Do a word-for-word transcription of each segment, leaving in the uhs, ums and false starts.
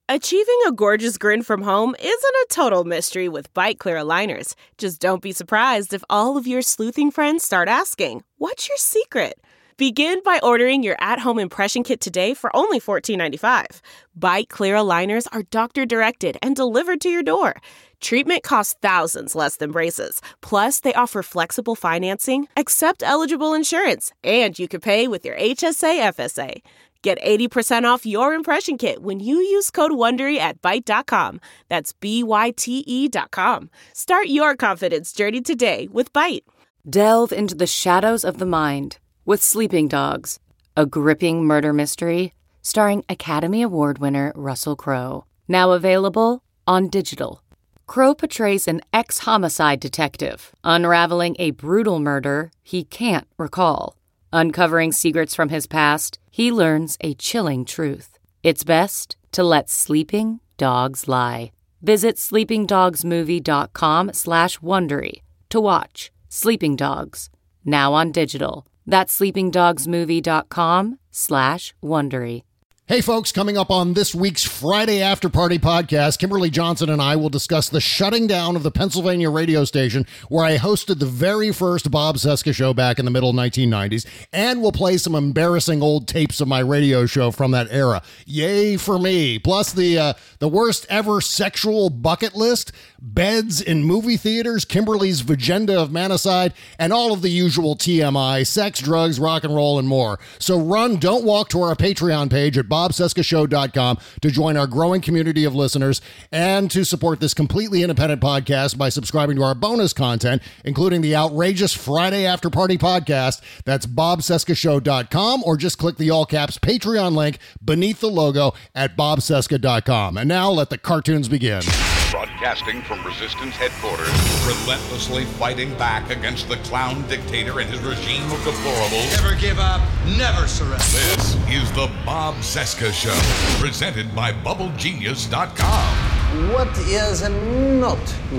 Achieving a gorgeous grin from home isn't a total mystery with Byte Clear aligners. Just don't be surprised if all of your sleuthing friends start asking, "What's your secret?" Begin by ordering your at-home impression kit today for only fourteen ninety-five. Byte Clear aligners are doctor-directed and delivered to your door. Treatment costs thousands less than braces. Plus, they offer flexible financing, accept eligible insurance, and you can pay with your H S A F S A. Get eighty percent off your impression kit when you use code WONDERY at byte dot com. That's B Y T E dot com. Start your confidence journey today with Byte. Delve into the shadows of the mind with Sleeping Dogs, a gripping murder mystery starring Academy Award winner Russell Crowe. Now available on digital. Crowe portrays an ex-homicide detective unraveling a brutal murder he can't recall. Uncovering secrets from his past, he learns a chilling truth. It's best to let sleeping dogs lie. Visit sleepingdogsmovie.com slash Wondery to watch Sleeping Dogs, now on digital. That's sleepingdogsmovie.com slash Wondery. Hey folks, coming up on this week's Friday After Party podcast, Kimberly Johnson and I will discuss the shutting down of the Pennsylvania radio station where I hosted the very first Bob Cesca show back in the middle nineteen nineties, and we'll play some embarrassing old tapes of my radio show from that era. Yay for me. Plus the uh, the worst ever sexual bucket list, beds in movie theaters, Kimberly's Vagenda of Manicide, and all of the usual T M I, sex, drugs, rock and roll, and more. So run, don't walk to our Patreon page at bob cesca show dot com to join our growing community of listeners and to support this completely independent podcast by subscribing to our bonus content, including the outrageous Friday After Party podcast. That's bob cesca show dot com, or just click the all-caps Patreon link beneath the logo at bob cesca dot com. And now let the cartoons begin. Broadcasting from Resistance headquarters, relentlessly fighting back against the clown dictator and his regime of deplorables. Never give up, never surrender. This is the Bob Cesca Show, presented by bubble genius dot com. What is not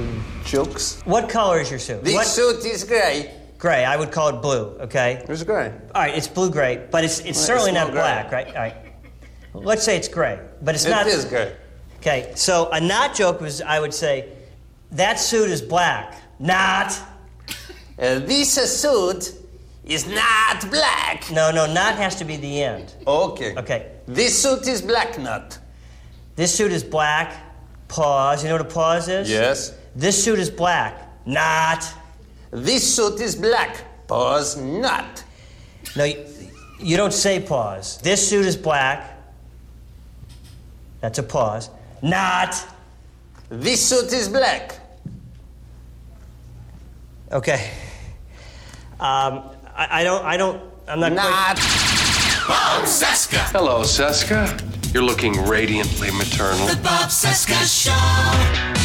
jokes? What color is your suit? This what? suit is gray. Gray. I would call it blue, okay? It's gray. All right, it's blue-gray, but it's it's well, certainly it's not gray. black, right? All right. Let's say it's gray, but it's it not... It is gray. Okay, so a not joke was, I would say, that suit is black. Not. Uh, this suit is not black. No, no, not has to be the end. Okay. Okay. This suit is black, not. This suit is black. Pause. You know what a pause is? Yes. This suit is black. Not. This suit is black. Pause, not. No, you, you don't say pause. This suit is black. That's a pause. Not. This suit is black. Okay. Um, I, I don't, I don't, I'm not Not. quite... Bob Cesca. Hello, Cesca. You're looking radiantly maternal. The Bob Cesca Show.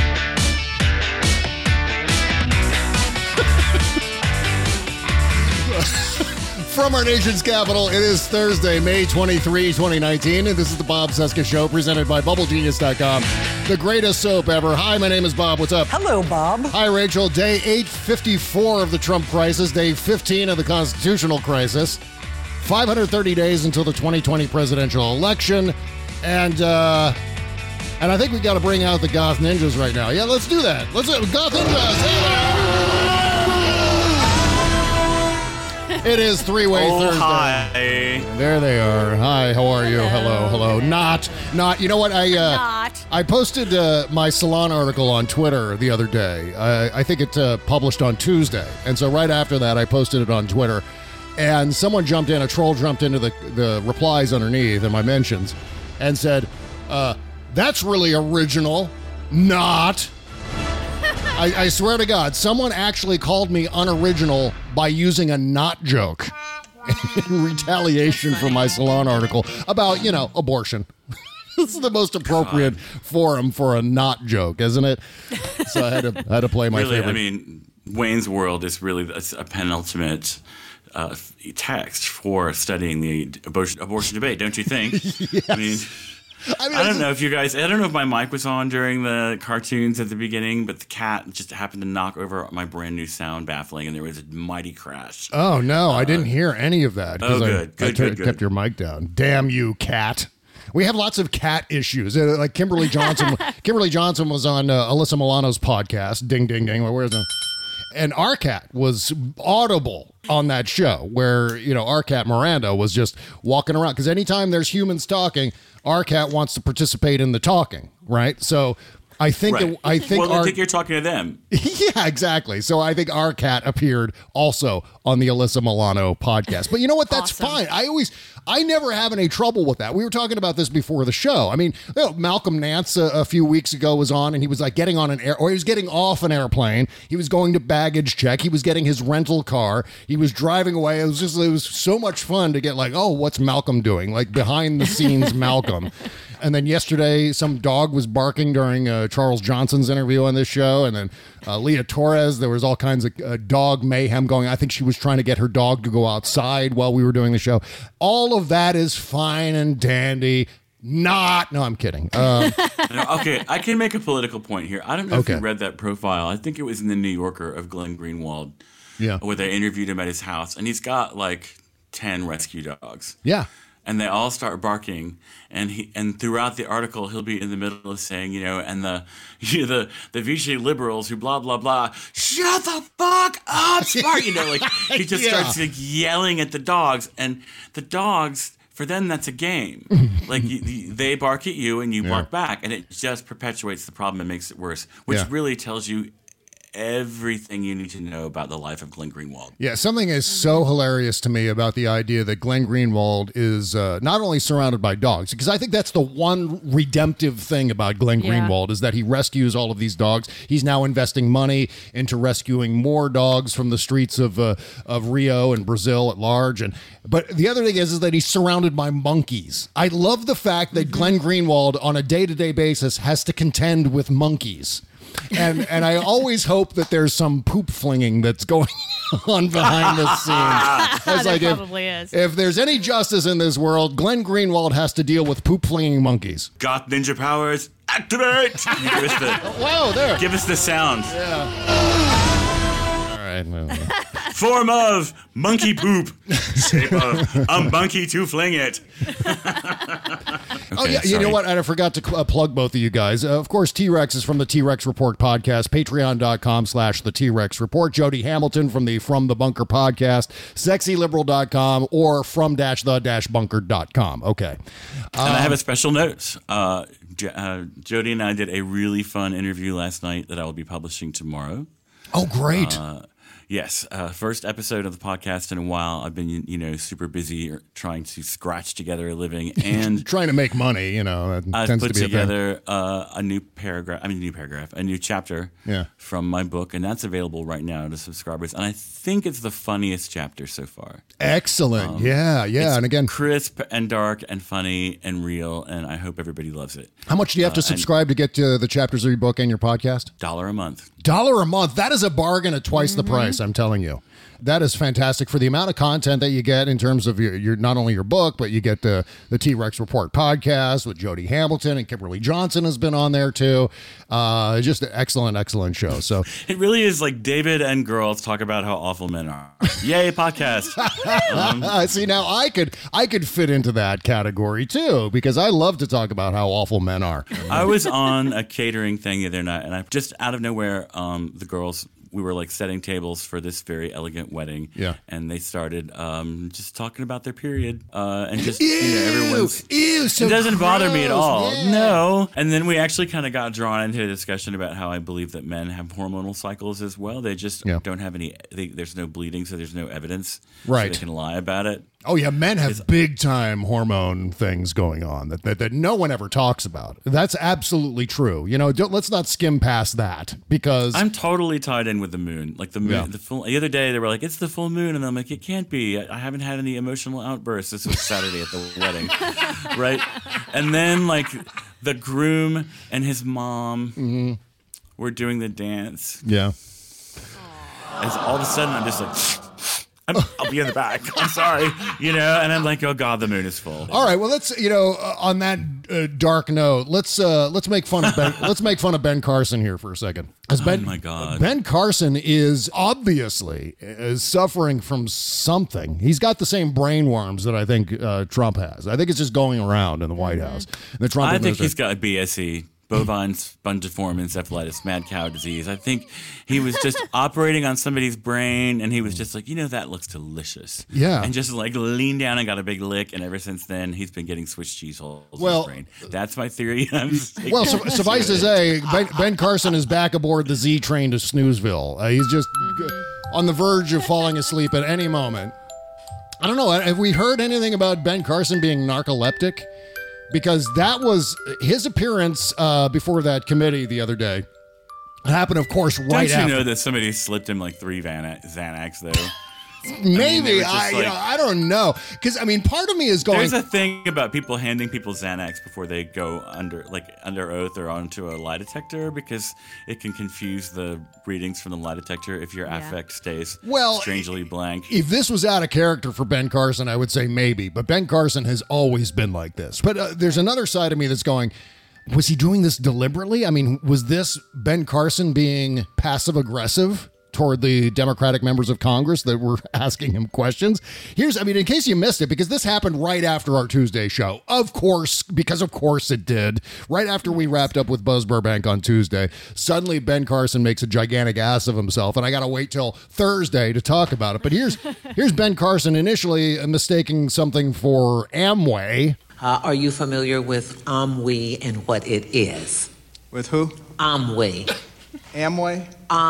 From our nation's capital, it is Thursday, May twenty-third, twenty nineteen, and this is the Bob Cesca Show, presented by bubble genius dot com, the greatest soap ever. Hi, my name is Bob. What's up? Hello, Bob. Hi, Rachel. Day eight fifty-four of the Trump crisis, day fifteen of the constitutional crisis, five hundred thirty days until the twenty twenty presidential election, and, uh... And I think we got to bring out the Goth Ninjas right now. Yeah, let's do that. Let's do it. Goth Ninjas. Hey, it is three-way oh, Thursday. Hi. There they are. Hi, how are you? Hello, hello. Not, not. You know what? I uh, Not. I posted uh, my salon article on Twitter the other day. I, I think it uh, published on Tuesday, and so right after that, I posted it on Twitter. And someone jumped in, a troll jumped into the the replies underneath in my mentions, and said, uh, "That's really original." Not. I, I swear to God, someone actually called me unoriginal by using a not joke in retaliation for my salon article about, you know, abortion. This is the most appropriate God. forum for a not joke, isn't it? So I had to, I had to play my really, favorite. I mean, Wayne's World is really a penultimate uh, text for studying the abortion, abortion debate, don't you think? Yes. I mean... I, mean, I don't know if you guys, I don't know if my mic was on during the cartoons at the beginning, but the cat just happened to knock over my brand new sound baffling, and there was a mighty crash. Oh, no, uh, I didn't hear any of that. Oh, good, I, good, I good, good. kept your mic down. Damn you, cat. We have lots of cat issues. Uh, like Kimberly Johnson. Kimberly Johnson was on uh, Alyssa Milano's podcast. Ding, ding, ding. Where's the... And our cat was audible on that show where, you know, our cat Miranda was just walking around. Because anytime there's humans talking, our cat wants to participate in the talking, right? So I think right. that, I think well, our, I think you're talking to them. Yeah, exactly. So I think our cat appeared also on the Alyssa Milano podcast. But you know what? That's awesome. Fine. I always, I never have any trouble with that. We were talking about this before the show. I mean, you know, Malcolm Nance a, a few weeks ago was on, and he was like getting on an air, or he was getting off an airplane. He was going to baggage check. He was getting his rental car. He was driving away. It was just, it was so much fun to get like, oh, what's Malcolm doing? Like behind the scenes Malcolm. And then yesterday, some dog was barking during uh, Charles Johnson's interview on this show. And then uh, Leah Torres, there was all kinds of uh, dog mayhem going. I think she was trying to get her dog to go outside while we were doing the show. All of that is fine and dandy. Not. No, I'm kidding. Um, okay, I can make a political point here. I don't know okay. if you read that profile. I think it was in the New Yorker of Glenn Greenwald. Yeah. Where they interviewed him at his house. And he's got like ten rescue dogs. Yeah. And they all start barking, and he and throughout the article he'll be in the middle of saying, you know, and the you know, the the Vichy liberals who blah blah blah, shut the fuck up, Spark, you know, like he just yeah. starts like yelling at the dogs, and the dogs, for them that's a game, like you, you, they bark at you and you yeah. bark back, and it just perpetuates the problem and makes it worse, which yeah. really tells you everything you need to know about the life of Glenn Greenwald. Yeah, something is so hilarious to me about the idea that Glenn Greenwald is uh, not only surrounded by dogs, because I think that's the one redemptive thing about Glenn yeah. Greenwald is that he rescues all of these dogs. He's now investing money into rescuing more dogs from the streets of uh, of Rio and Brazil at large. And but the other thing is, is that he's surrounded by monkeys. I love the fact that Glenn Greenwald on a day-to-day basis has to contend with monkeys. And and I always hope that there's some poop flinging that's going on behind the scenes. There like probably if, is. If there's any justice in this world, Glenn Greenwald has to deal with poop flinging monkeys. Got ninja powers, activate! Give us the, Whoa, there. Give us the sound. Yeah. All right. Well, form of monkey poop, shape of a monkey to fling it. Okay, oh, yeah, you sorry. know what? I forgot to uh, plug both of you guys. Uh, of course, T-Rex is from the T-Rex Report podcast, patreon.com slash the T-Rex Report. Jody Hamilton from the From the Bunker podcast, sexy liberal dot com or from dash the dash bunker dot com. Okay. Um, and I have a special note. Uh, J- uh, Jody and I did a really fun interview last night that I will be publishing tomorrow. Oh, great. Uh, Yes, uh, first episode of the podcast in a while. I've been, you know, super busy trying to scratch together a living and trying to make money. You know, that I've tends put to be together a, uh, a new paragraph. I mean, a new paragraph, a new chapter yeah. from my book, and that's available right now to subscribers. And I think it's the funniest chapter so far. Excellent. Um, yeah, yeah. It's and again, crisp and dark and funny and real, and I hope everybody loves it. How much do you have to uh, subscribe to get to the chapters of your book and your podcast? Dollar a month. Dollar a month. That is a bargain at twice mm-hmm. the price, I'm telling you. That is fantastic for the amount of content that you get in terms of your, your not only your book, but you get the, the T-Rex Report podcast with Jody Hamilton, and Kimberly Johnson has been on there too. Uh, just an excellent, excellent show. So it really is like David and girls talk about how awful men are. Yay, podcast. um, See, now I could I could fit into that category too, because I love to talk about how awful men are. I was on a catering thing the other night, and I just out of nowhere, um, the girls, we were like setting tables for this very elegant wedding. Yeah. And they started um, just talking about their period. Uh, and just, ew, you know, everyone's. Ew, so it doesn't gross. bother me at all. Yeah. No. And then we actually kind of got drawn into a discussion about how I believe that men have hormonal cycles as well. They just yeah. don't have any, they, there's no bleeding, so there's no evidence. Right. So they can lie about it. Oh, yeah, men have big-time hormone things going on that, that that no one ever talks about. That's absolutely true. You know, don't, let's not skim past that, because... I'm totally tied in with the moon. Like, the moon, yeah. the, full, the other day, they were like, it's the full moon, and I'm like, it can't be. I, I haven't had any emotional outbursts. This was Saturday at the wedding, right? And then, like, the groom and his mom mm-hmm. were doing the dance. Yeah. And all of a sudden, I'm just like... I'm, I'll be in the back. I'm sorry, you know. And I'm like, oh God, the moon is full. All right, well, let's you know uh, on that uh, dark note, let's uh, let's make fun of Ben, let's make fun of Ben Carson here for a second. As Ben, oh my God, Ben Carson is obviously is suffering from something. He's got the same brain worms that I think uh, Trump has. I think it's just going around in the White House. The Trump I think he's got B S E. Bovine spongiform encephalitis, mad cow disease. I think he was just operating on somebody's brain, and he was just like, you know, that looks delicious. Yeah. And just like leaned down and got a big lick, and ever since then, he's been getting Swiss cheese holes well, in his brain. That's my theory. I'm just well, su- suffice to say, ben, Ben Carson is back aboard the Z train to Snoozeville. Uh, he's just on the verge of falling asleep at any moment. I don't know. Have we heard anything about Ben Carson being narcoleptic? Because that was his appearance uh, before that committee the other day. It happened, of course, right Don't you after. know that somebody slipped him like three Van- Xanax, though? Maybe. I, I, mean, you like, know, I don't know. Because, I mean, part of me is going... There's a thing about people handing people Xanax before they go under like under oath or onto a lie detector, because it can confuse the readings from the lie detector if your yeah. affect stays well, strangely blank. If this was out of character for Ben Carson, I would say maybe. But Ben Carson has always been like this. But uh, there's another side of me that's going... Was he doing this deliberately? I mean, was this Ben Carson being passive-aggressive toward the Democratic members of Congress that were asking him questions? Here's, I mean, in case you missed it, because this happened right after our Tuesday show. Of course, because of course it did. Right after we wrapped up with Buzz Burbank on Tuesday, suddenly Ben Carson makes a gigantic ass of himself, and I got to wait till Thursday to talk about it. But here's here's Ben Carson initially mistaking something for Amway. Uh, are you familiar with Amway and what it is? With who? Amway. Amway?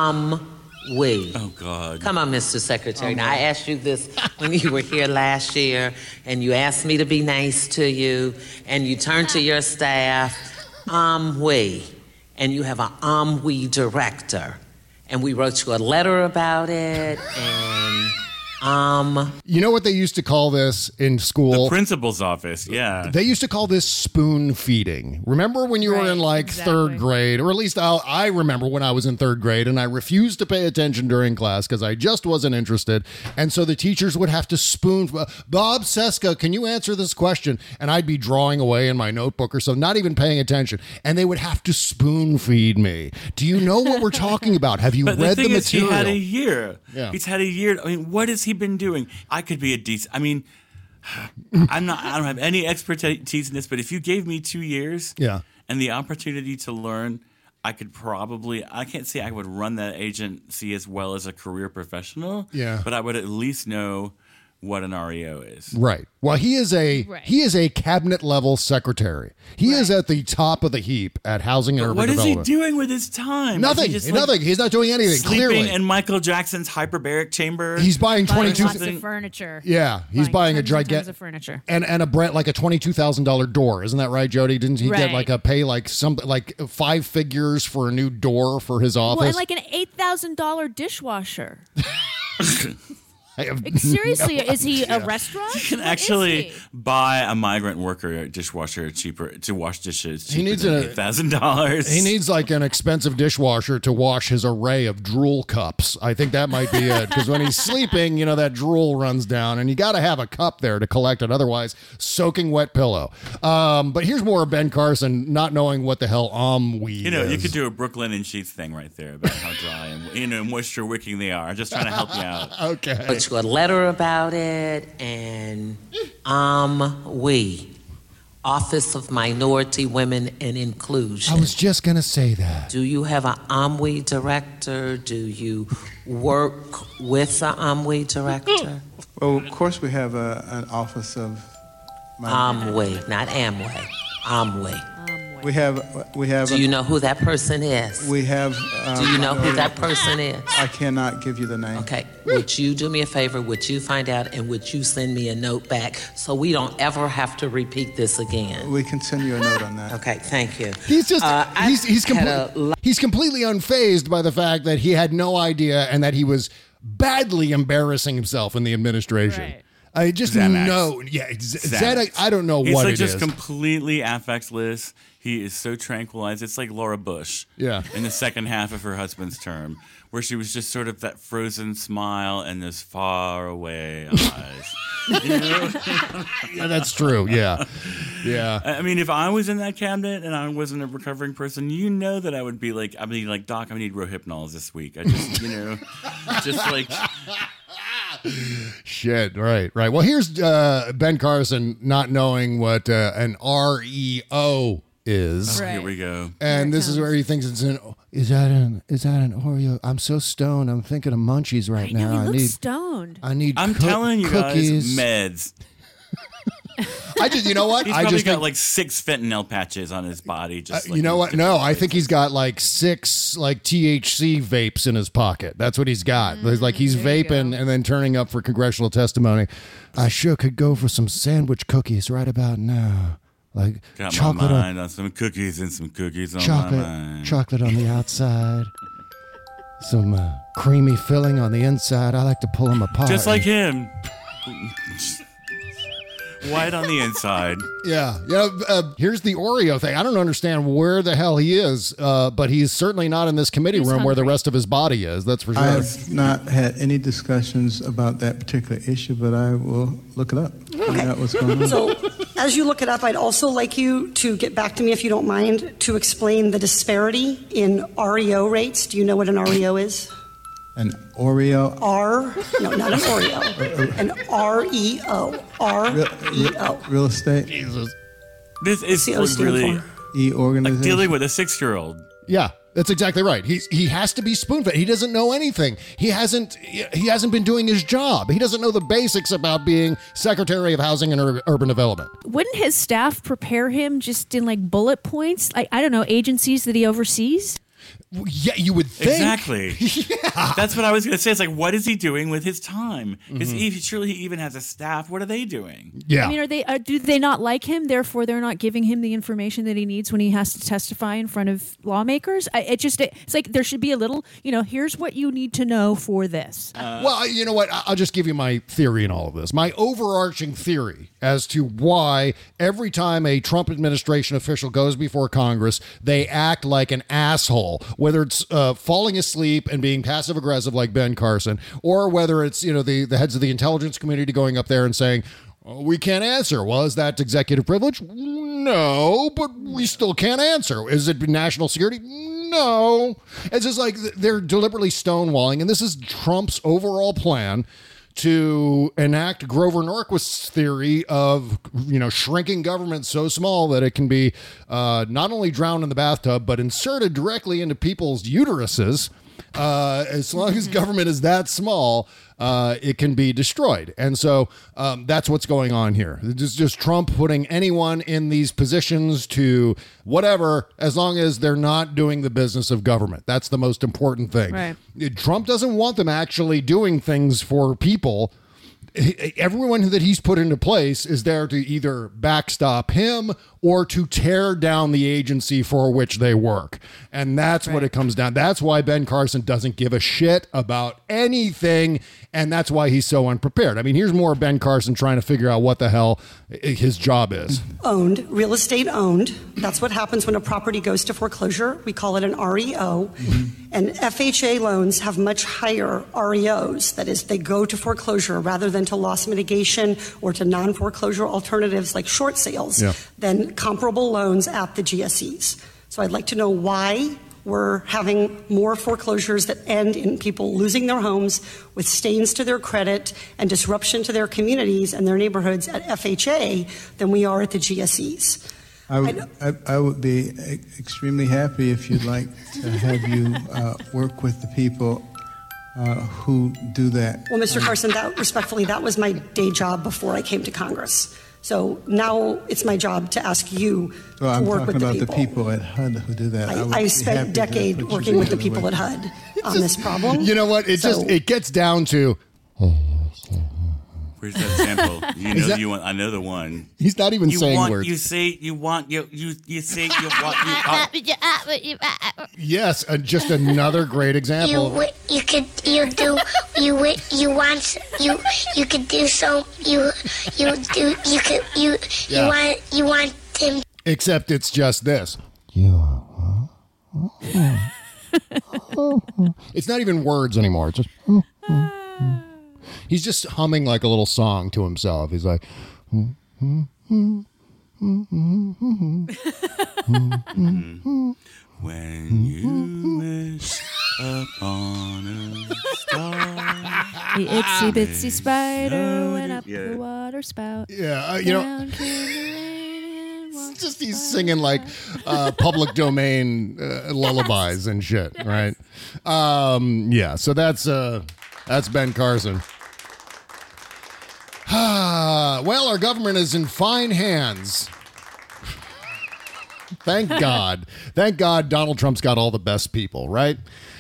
Amway. Oh, God. Come on, Mister Secretary. Now, I asked you this when you were here last year, and you asked me to be nice to you, and you turned to your staff, Amway, and you have an Amway director, and we wrote you a letter about it, and... Um, you know what they used to call this in school? The principal's office, yeah. They used to call this spoon feeding. Remember when you right, were in like exactly. third grade, or at least I'll, I remember when I was in third grade, and I refused to pay attention during class because I just wasn't interested. And so the teachers would have to spoon, Bob Cesca, can you answer this question? And I'd be drawing away in my notebook or something, not even paying attention. And they would have to spoon feed me. Do you know what we're talking about? Have you but read the, thing the is, material? He had a year. Yeah. He's had a year. I mean, what has he been doing? I could be a decent. I mean, I'm not. I don't have any expertise in this, but if you gave me two years, yeah. and the opportunity to learn, I could probably. I can't say I would run that agency as well as a career professional. Yeah, but I would at least know what an R E O is. Right. Well, he is a right. he is a cabinet level secretary. He right. is at the top of the heap at Housing and Urban what Development. What is he doing with his time? Nothing. He Nothing. Like He's not doing anything. Sleeping Clearly, in Michael Jackson's hyperbaric chamber. He's buying twenty two lots of furniture. Yeah, he's buying, buying a gigantic of furniture and and a brand like a twenty two thousand dollar door. Isn't that right, Jody? Didn't he right. get like a pay like some like five figures for a new door for his office? Well, and like an eight thousand dollar dishwasher. Like, seriously, no is he idea. a restaurant? You can what actually buy a migrant worker dishwasher cheaper to wash dishes. Cheaper he needs than a eight thousand dollars. He needs like an expensive dishwasher to wash his array of drool cups. I think that might be it, because when he's sleeping, you know, that drool runs down, and you got to have a cup there to collect it. Otherwise, soaking wet pillow. Um, but here's more of Ben Carson not knowing what the hell Amway is. You know, you could do a Brooklyn and Sheets thing right there about how dry and you know moisture wicking they are. I'm just trying to help you out. Okay. But you a letter about it, and um, we, Office of Minority Women and Inclusion. I was just gonna say that. Do you have an Amway director? Do you work with an Amway director? Well, of course, we have a, an Office of Amway, not Amway. Amway. We have, we have. Do you know who that person is? We have. Um, do you know who that person is? I cannot give you the name. Okay. Would you do me a favor? Would you find out, and would you send me a note back so we don't ever have to repeat this again? We can send you a note on that. Okay. Thank you. He's just. Uh, he's he's, com- compl- he's completely unfazed by the fact that he had no idea and that he was badly embarrassing himself in the administration. Right. I just Xanax. know. Yeah, Z- Xanax. Xanax. I don't know He's what like it just is. completely affectless. He is so tranquilized. It's like Laura Bush. Yeah. In the second half of her husband's term, where she was just sort of that frozen smile and those far away eyes. You know? Yeah, that's true. Yeah. Yeah. I mean, if I was in that cabinet and I wasn't a recovering person, you know that I would be like, I mean, like, Doc, I need Rohypnol this week. I just, you know, just like. Shit. Right. Right. Well, here's uh, Ben Carson not knowing what uh, an R E O is. Oh, here we go. And this is where he thinks it's an. Is that an? Is that an Oreo? I'm so stoned. I'm thinking of munchies right I know, now. he I looks need. stoned. I need. I'm coo- telling you cookies. guys, meds. I just, you know what? He's I probably just got think- like six fentanyl patches on his body. Just Uh, like you know in what? No, I think he's got like six like T H C vapes in his pocket. That's what he's got. It's like he's vaping and then turning up for congressional testimony. I sure could go for some sandwich cookies right about now. Like got chocolate, my on, mind on some cookies and some cookies on my chocolate, mind. chocolate on the outside, some uh, creamy filling on the inside. I like to pull them apart. Just like him. White on the inside. Yeah. Yeah. Uh, here's the Oreo thing. I don't understand where the hell he is, uh, but he's certainly not in this committee He's room where the hungry. rest of his body is. That's for sure. I have not had any discussions about that particular issue, but I will look it up. Find out what's going on. So, as you look it up, I'd also like you to get back to me, if you don't mind, to explain the disparity in R E O rates. Do you know what an R E O is? An Oreo. R, no, not an Oreo. An R E O. R E O. Real estate. Jesus. This is C O stand really for? E organization. like dealing with a six-year-old. Yeah, that's exactly right. He's he has to be spoon-fed. He doesn't know anything. He hasn't he hasn't been doing his job. He doesn't know the basics about being Secretary of Housing and Ur- Urban Development. Wouldn't his staff prepare him just in like bullet points? Like, I don't know, agencies that he oversees? Yeah, you would think. Exactly. Yeah. That's what I was going to say. It's like, what is he doing with his time? Because Mm-hmm. surely he even has a staff. What are they doing? Yeah. I mean, are they? Uh, do they not like him? Therefore, they're not giving him the information that he needs when he has to testify in front of lawmakers. I, it just it's like there should be a little. You know, here's what you need to know for this. Uh, well, you know what? I- I'll just give you my theory in all of this. My overarching theory as to why every time a Trump administration official goes before Congress, they act like an asshole, whether it's uh, falling asleep and being passive aggressive like Ben Carson, or whether it's, you know, the, the heads of the intelligence community going up there and saying, oh, we can't answer. Well, is that executive privilege? No, but we still can't answer. Is it national security? No. It's just like they're deliberately stonewalling, and this is Trump's overall plan to enact Grover Norquist's theory of, you know, shrinking government so small that it can be uh, not only drowned in the bathtub, but inserted directly into people's uteruses. Uh, as long as government is that small, uh, it can be destroyed. And so um, that's what's going on here. It's just Trump putting anyone in these positions to whatever, as long as they're not doing the business of government. That's the most important thing. Right. Trump doesn't want them actually doing things for people. Everyone that he's put into place is there to either backstop him or to tear down the agency for which they work. And that's right. what it comes down. That's why Ben Carson doesn't give a shit about anything. And that's why he's so unprepared. I mean, here's more Ben Carson trying to figure out what the hell his job is. Owned, real estate owned. That's what happens when a property goes to foreclosure. We call it an R E O. Mm-hmm. And F H A loans have much higher R E Os. That is, they go to foreclosure rather than to loss mitigation or to non-foreclosure alternatives like short sales yeah. than comparable loans at the G S Es. So I'd like to know why we're having more foreclosures that end in people losing their homes with stains to their credit and disruption to their communities and their neighborhoods at F H A than we are at the G S Es. I would, I, I would be extremely happy if you'd like to have you uh, work with the people uh, who do that. Well, Mister Carson, that, respectfully, that was my day job before I came to Congress. So now it's my job to ask you well, to I'm work with the people. I'm talking about the people at H U D who do that. I, I, I spent a decade working with the people at H U D on this problem. You know what? It so, just it gets down to Where's that sample? You know that, you want. I know the one. He's not even you saying want, words. You say you want you you you say you want you. Uh, yes, uh, just another great example. You w- you could you do you w- you want you you could do so you you do you could you Yeah. you want you want him. Except it's just this. It's not even words anymore. It's just. He's just humming like a little song to himself. He's like. When you wish upon a star. The itsy bitsy spider went up Yeah. the water spout. Yeah, uh, you know. Down came the rain and It's just he's singing like uh, public domain uh, lullabies and shit, right? Um, yeah, so that's uh, that's Ben Carson. Well, our government is in fine hands. Thank God. Thank God Donald Trump's got all the best people, right?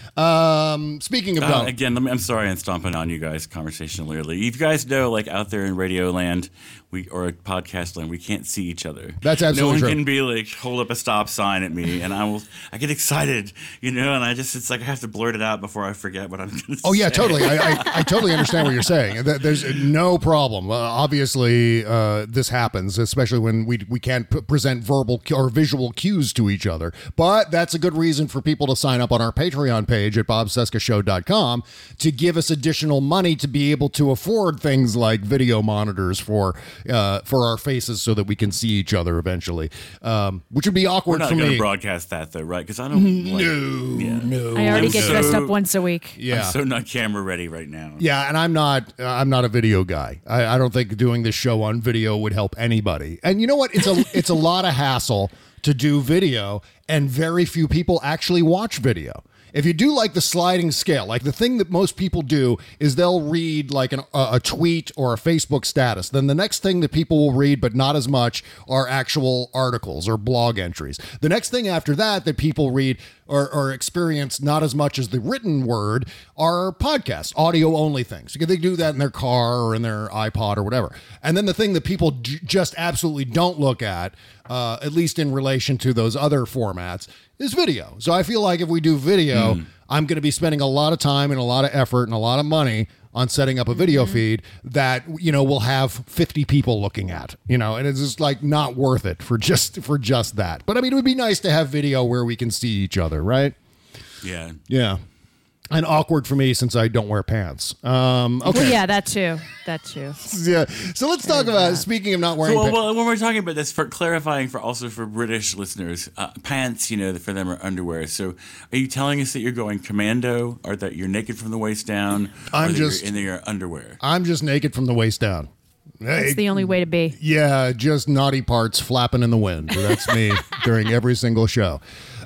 Um, speaking of Uh, Donald. again, let me, I'm sorry I'm stomping on you guys conversationally. You guys know, like out there in radio land, we or podcast land, we can't see each other. That's absolutely no one true. can be like hold up a stop sign at me, and I will. I get excited, you know, and I just it's like I have to blurt it out before I forget what I'm going to say. Oh, yeah, totally. I, I, I totally understand what you're saying. Th- There's no problem. Uh, obviously, uh, this happens, especially when we we can't p- present verbal cu- or visual cues to each other. But that's a good reason for people to sign up on our Patreon page at bob cesca show dot com to give us additional money to be able to afford things like video monitors for uh, for our faces so that we can see each other eventually, um, which would be We're awkward not for going me. to broadcast that though, right? Because I don't. Like, No, yeah. no. I already I'm get so- dressed up once a week. Yeah. I'm so not camera ready right now. Yeah, and I'm not. Uh, I'm not a video guy. I, I don't think doing this show on video would help anybody. And you know what? It's a it's a lot of hassle to do video, and very few people actually watch video. If you do like the sliding scale, like the thing that most people do is they'll read like an, a, a tweet or a Facebook status. Then the next thing that people will read, but not as much, are actual articles or blog entries. The next thing after that that people read or, or experience not as much as the written word are podcasts, audio only things. Because they do that in their car or in their iPod or whatever. And then the thing that people j- just absolutely don't look at, uh, at least in relation to those other formats, is video. So I feel like if we do video, mm. I'm going to be spending a lot of time and a lot of effort and a lot of money on setting up a video mm-hmm. feed that, you know, will have fifty people looking at, you know, and it's just like not worth it for just for just that. But I mean, it would be nice to have video where we can see each other, right? Yeah. Yeah. And awkward for me since I don't wear pants. Um, okay. Well, yeah, that too. That too. Yeah. So let's talk about, speaking of not wearing so, pants. Well, when we're talking about this, for clarifying for also for British listeners, uh, pants, you know, for them are underwear. So are you telling us that you're going commando or that you're naked from the waist down? I'm or that just you're in your underwear. I'm just naked from the waist down. That's the only way to be. Yeah, just naughty parts flapping in the wind. That's me during every single show.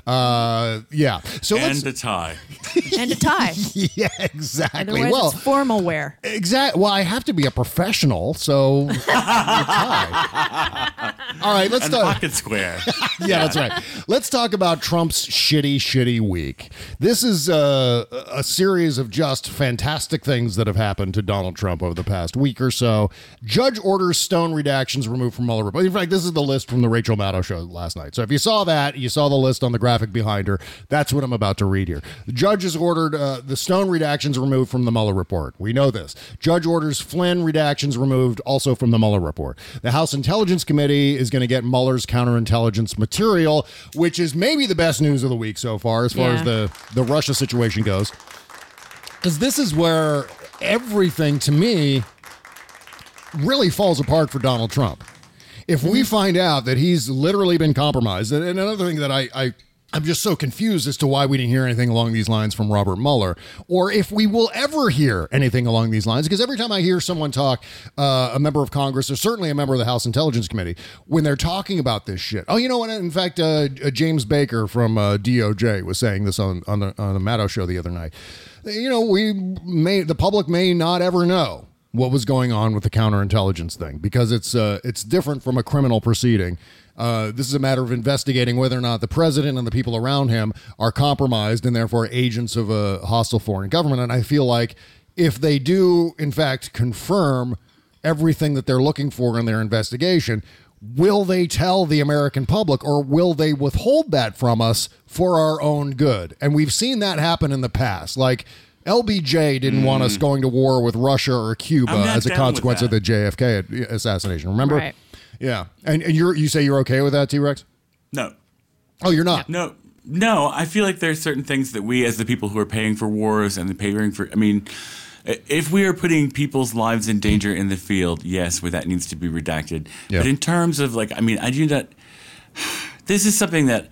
Uh, yeah. So and let's, a tie. And a tie. Yeah, exactly. Otherwise, well, it's formal wear. Exactly. Well, I have to be a professional, so tie. All right, let's and talk. pocket square. Yeah, that's right. Let's talk about Trump's shitty, shitty week. This is uh, a series of just fantastic things that have happened to Donald Trump over the past week or so. Judge orders Stone redactions removed from Mueller report. In fact, this is the list from the Rachel Maddow show last night. So if you saw that, you saw the list on the graphic behind her. That's what I'm about to read here. The judge has ordered uh, the Stone redactions removed from the Mueller report. We know this. Judge orders Flynn redactions removed also from the Mueller report. The House Intelligence Committee is going to get Mueller's counterintelligence material, which is maybe the best news of the week so far as far Yeah. as the, the Russia situation goes. Because this is where everything, to me, really falls apart for Donald Trump. If we find out that he's literally been compromised, and another thing that I, I, I'm just so confused as to why we didn't hear anything along these lines from Robert Mueller, or if we will ever hear anything along these lines, because every time I hear someone talk, uh, a member of Congress, or certainly a member of the House Intelligence Committee, when they're talking about this shit. Oh, you know what? In fact, uh, James Baker from uh, D O J was saying this on, on the on the Maddow show the other night. You know, we may the public may not ever know what was going on with the counterintelligence thing, because it's uh, it's different from a criminal proceeding. Uh, this is a matter of investigating whether or not the president and the people around him are compromised and therefore agents of a hostile foreign government. And I feel like if they do, in fact, confirm everything that they're looking for in their investigation. Will they tell the American public, or will they withhold that from us for our own good? And we've seen that happen in the past. Like L B J didn't mm. want us going to war with Russia or Cuba as a consequence of the J F K assassination. Remember? Right. Yeah. And, and you're, you say you're okay with that, T-Rex? No. Oh, you're not? No. No, I feel like there's certain things that we, as the people who are paying for wars and the paying for, I mean, if we are putting people's lives in danger in the field, yes, well, that needs to be redacted. Yep. But in terms of like, I mean, I do not, this is something that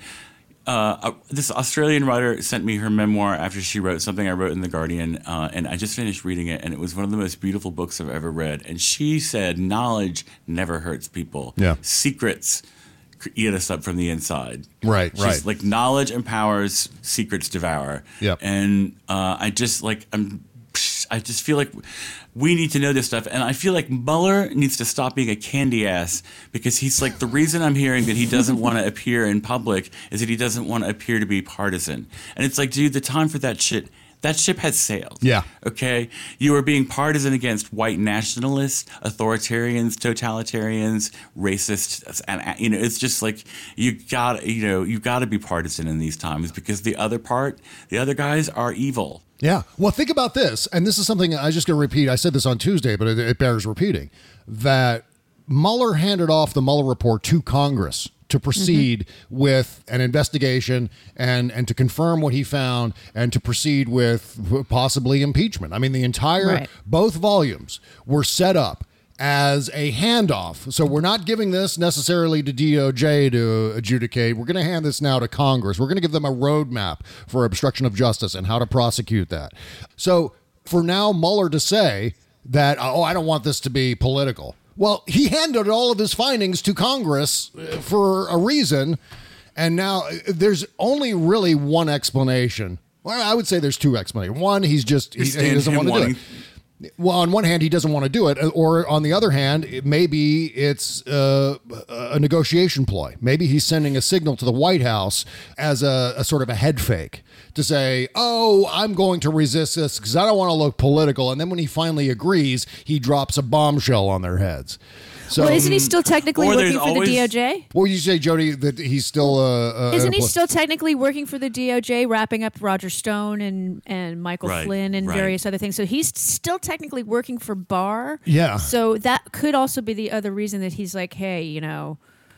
uh, this Australian writer sent me her memoir after she wrote something I wrote in The Guardian, uh, and I just finished reading it, and it was one of the most beautiful books I've ever read. And she said, knowledge never hurts people. Yeah. Secrets eat us up from the inside. Right, She's right. like, knowledge empowers, secrets devour. Yep. And uh, I just like, I'm, I just feel like we need to know this stuff. And I feel like Mueller needs to stop being a candy ass, because he's like, the reason I'm hearing that he doesn't want to appear in public is that he doesn't want to appear to be partisan. And it's like, dude, the time for that shit, that ship has sailed. Yeah. Okay? You are being partisan against white nationalists, authoritarians, totalitarians, racists, and you know, it's just like you got you know, you got to be partisan in these times, because the other part, the other guys are evil. Yeah. Well, think about this, and this is something I just going to repeat. I said this on Tuesday, but it, it bears repeating, that Mueller handed off the Mueller report to Congress to proceed mm-hmm. with an investigation and, and to confirm what he found and to proceed with possibly impeachment. I mean, the entire, right. both volumes were set up as a handoff. So we're not giving this necessarily to D O J to adjudicate. We're going to hand this now to Congress. We're going to give them a roadmap for obstruction of justice and how to prosecute that. So for now, Mueller to say that, oh, I don't want this to be political. Well, he handed all of his findings to Congress for a reason, and now there's only really one explanation. Well, I would say there's two explanations. One, he's just he, he doesn't want to do it. Well, on one hand, he doesn't want to do it, or on the other hand, it, maybe it's uh, a negotiation ploy. Maybe he's sending a signal to the White House as a, a sort of a head fake to say, oh, I'm going to resist this because I don't want to look political. And then when he finally agrees, he drops a bombshell on their heads. So, well, isn't he still technically working for always, the D O J? What would you say, Jody, that he's still... Uh, uh, isn't he still technically working for the D O J, wrapping up Roger Stone and, and Michael right, Flynn and right. various other things? So he's still technically working for Barr. Yeah. So that could also be the other reason that he's like, hey, you know...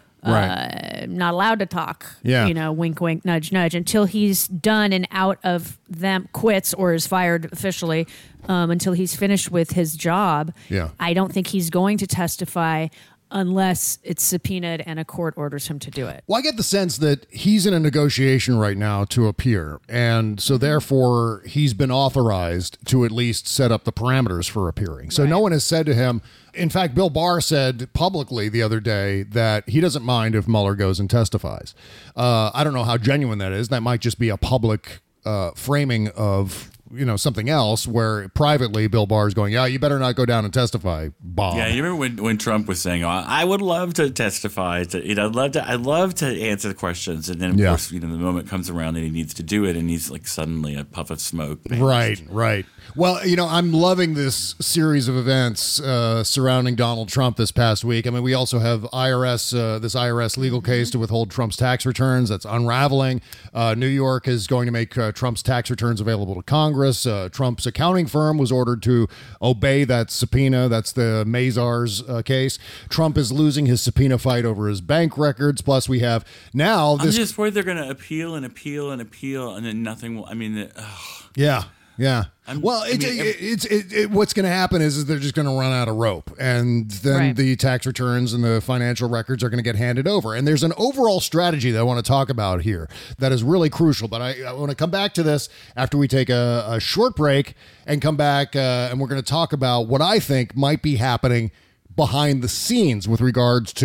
Right. Uh, not allowed to talk, yeah. you know, wink, wink, nudge, nudge, until he's done and out of them, quits or is fired officially, um, until he's finished with his job. Yeah. I don't think he's going to testify unless it's subpoenaed and a court orders him to do it. Well, I get the sense that he's in a negotiation right now to appear, and so therefore he's been authorized to at least set up the parameters for appearing. So right. no one has said to him, in fact, Bill Barr said publicly the other day that he doesn't mind if Mueller goes and testifies. Uh, I don't know how genuine that is. That might just be a public uh, framing of, you know, something else where privately Bill Barr is going, yeah, you better not go down and testify, Bob. Yeah, you remember when, when Trump was saying, oh, I would love to testify. To, you know, I'd love to I'd love to answer the questions. And then, of yeah. course, you know, the moment comes around and he needs to do it, and he's like suddenly a puff of smoke. Right, right. Well, you know, I'm loving this series of events uh, surrounding Donald Trump this past week. I mean, we also have I R S, uh, this I R S legal case to withhold Trump's tax returns. That's unraveling. Uh, New York is going to make uh, Trump's tax returns available to Congress. Uh, Trump's accounting firm was ordered to obey that subpoena. That's the Mazars uh, case. Trump is losing his subpoena fight over his bank records. Plus, we have now this. I'm just worried they're going to appeal and appeal and appeal, and then nothing will. I mean, ugh. yeah. Yeah. I'm, well, I it's, mean, it, it's it, it, what's going to happen is, is they're just going to run out of rope, and then right. the tax returns and the financial records are going to get handed over. And there's an overall strategy that I want to talk about here that is really crucial. But I, I want to come back to this after we take a, a short break and come back, uh, and we're going to talk about what I think might be happening behind the scenes with regards to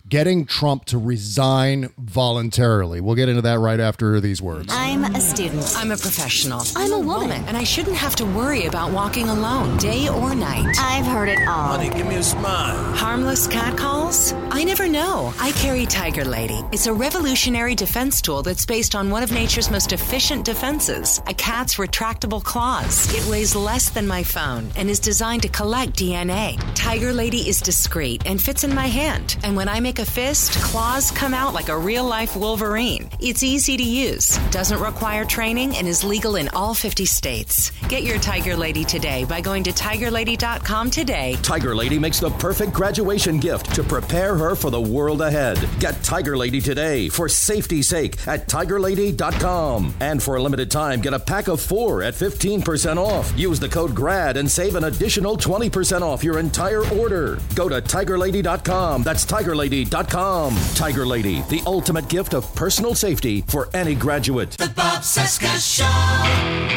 getting Trump to resign voluntarily. We'll get into that right after these words. I'm a student. I'm a professional. I'm a woman. And I shouldn't have to worry about walking alone, day or night. I've heard it all. Honey, give me a smile. Harmless catcalls? I never know. I carry Tiger Lady. It's a revolutionary defense tool that's based on one of nature's most efficient defenses, a cat's retractable claws. It weighs less than my phone and is designed to collect D N A. Tiger Lady is discreet and fits in my hand. And when I make a fist, claws come out like a real-life Wolverine. It's easy to use, doesn't require training, and is legal in all fifty states. Get your Tiger Lady today by going to tiger lady dot com today. Tiger Lady makes the perfect graduation gift to prepare her for the world ahead. Get Tiger Lady today for safety's sake at tiger lady dot com. And for a limited time, get a pack of four at fifteen percent off. Use the code GRAD and save an additional twenty percent off your entire order. Go to tiger lady dot com. That's tiger lady dot com. Tiger Lady, the ultimate gift of personal safety for any graduate. The Bob Cesca Show.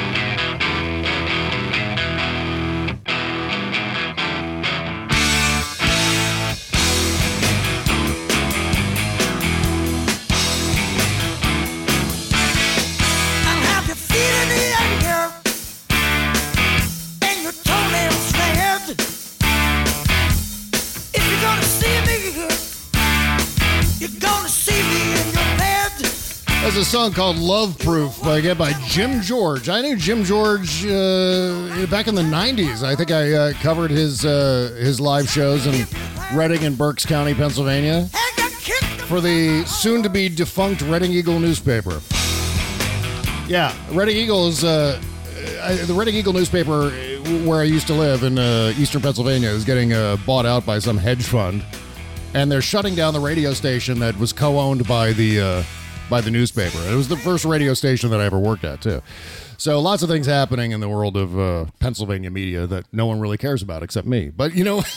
There's a song called Love Proof by, again, by Jim George. I knew Jim George uh, back in the nineties. I think I uh, covered his uh, his live shows in Reading and Berks County, Pennsylvania, for the soon-to-be defunct Reading Eagle newspaper. Yeah, Reading Eagle is uh, the Reading Eagle newspaper where I used to live in uh, eastern Pennsylvania is getting uh, bought out by some hedge fund, and they're shutting down the radio station that was co-owned by the uh, by the newspaper. It was the first radio station that I ever worked at, too. So lots of things happening in the world of uh, Pennsylvania media that no one really cares about except me. But, you know...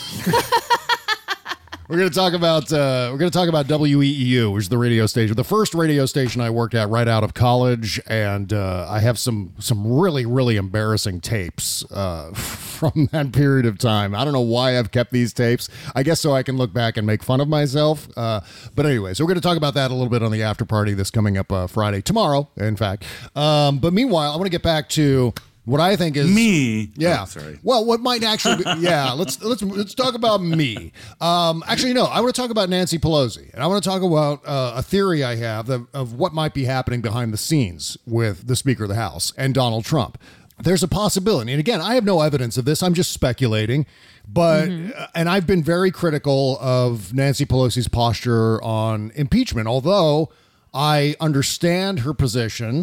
We're going to talk about uh, we're going to talk about W E E U, which is the radio station, the first radio station I worked at right out of college, and uh, I have some some really really embarrassing tapes uh, from that period of time. I don't know why I've kept these tapes. I guess so I can look back and make fun of myself. Uh, but anyway, so we're going to talk about that a little bit on the after party that's coming up uh, Friday, tomorrow, in fact. Um, but meanwhile, I want to get back to what I think is me. Yeah. Oh, sorry. Well, what might actually be, yeah, let's let's let's talk about me. Um, actually, no, I want to talk about Nancy Pelosi, and I want to talk about uh, a theory I have of, of what might be happening behind the scenes with the Speaker of the House and Donald Trump. There's a possibility, and again, I have no evidence of this. I'm just speculating, but mm-hmm. and I've been very critical of Nancy Pelosi's posture on impeachment, although I understand her position.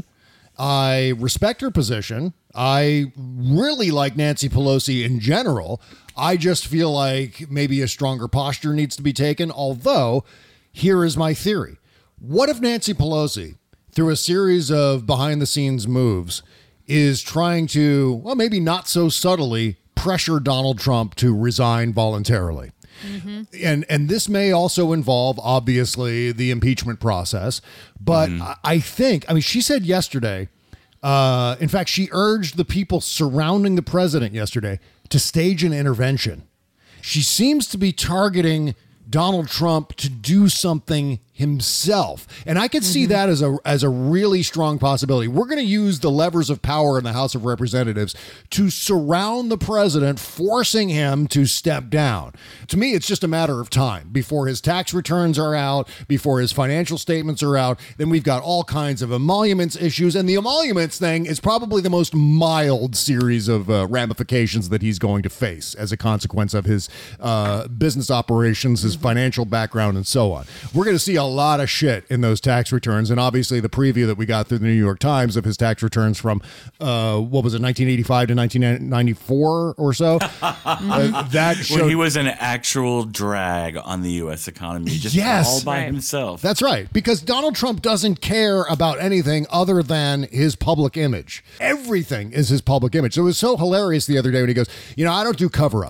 I respect her position. I really like Nancy Pelosi in general. I just feel like maybe a stronger posture needs to be taken. Although, here is my theory. What if Nancy Pelosi, through a series of behind-the-scenes moves, is trying to, well, maybe not so subtly, pressure Donald Trump to resign voluntarily? Mm-hmm. And and this may also involve, obviously, the impeachment process. But mm-hmm. I think, I mean, she said yesterday, uh, in fact, she urged the people surrounding the president yesterday to stage an intervention. She seems to be targeting Donald Trump to do something himself. And I could see mm-hmm. that as a as a really strong possibility. We're going to use the levers of power in the House of Representatives to surround the president, forcing him to step down. To me, it's just a matter of time before his tax returns are out, before his financial statements are out. Then we've got all kinds of emoluments issues. And the emoluments thing is probably the most mild series of uh, ramifications that he's going to face as a consequence of his uh, business operations, his financial background, and so on. We're going to see a lot of shit in those tax returns, and obviously the preview that we got through the New York Times of his tax returns from uh, what was it, nineteen eighty-five to nineteen ninety-four or so. uh, that showed when he was an actual drag on the U S economy, just yes, all by right. himself. That's right, because Donald Trump doesn't care about anything other than his public image. Everything is his public image. So it was so hilarious the other day when he goes, you know, I don't do cover-ups.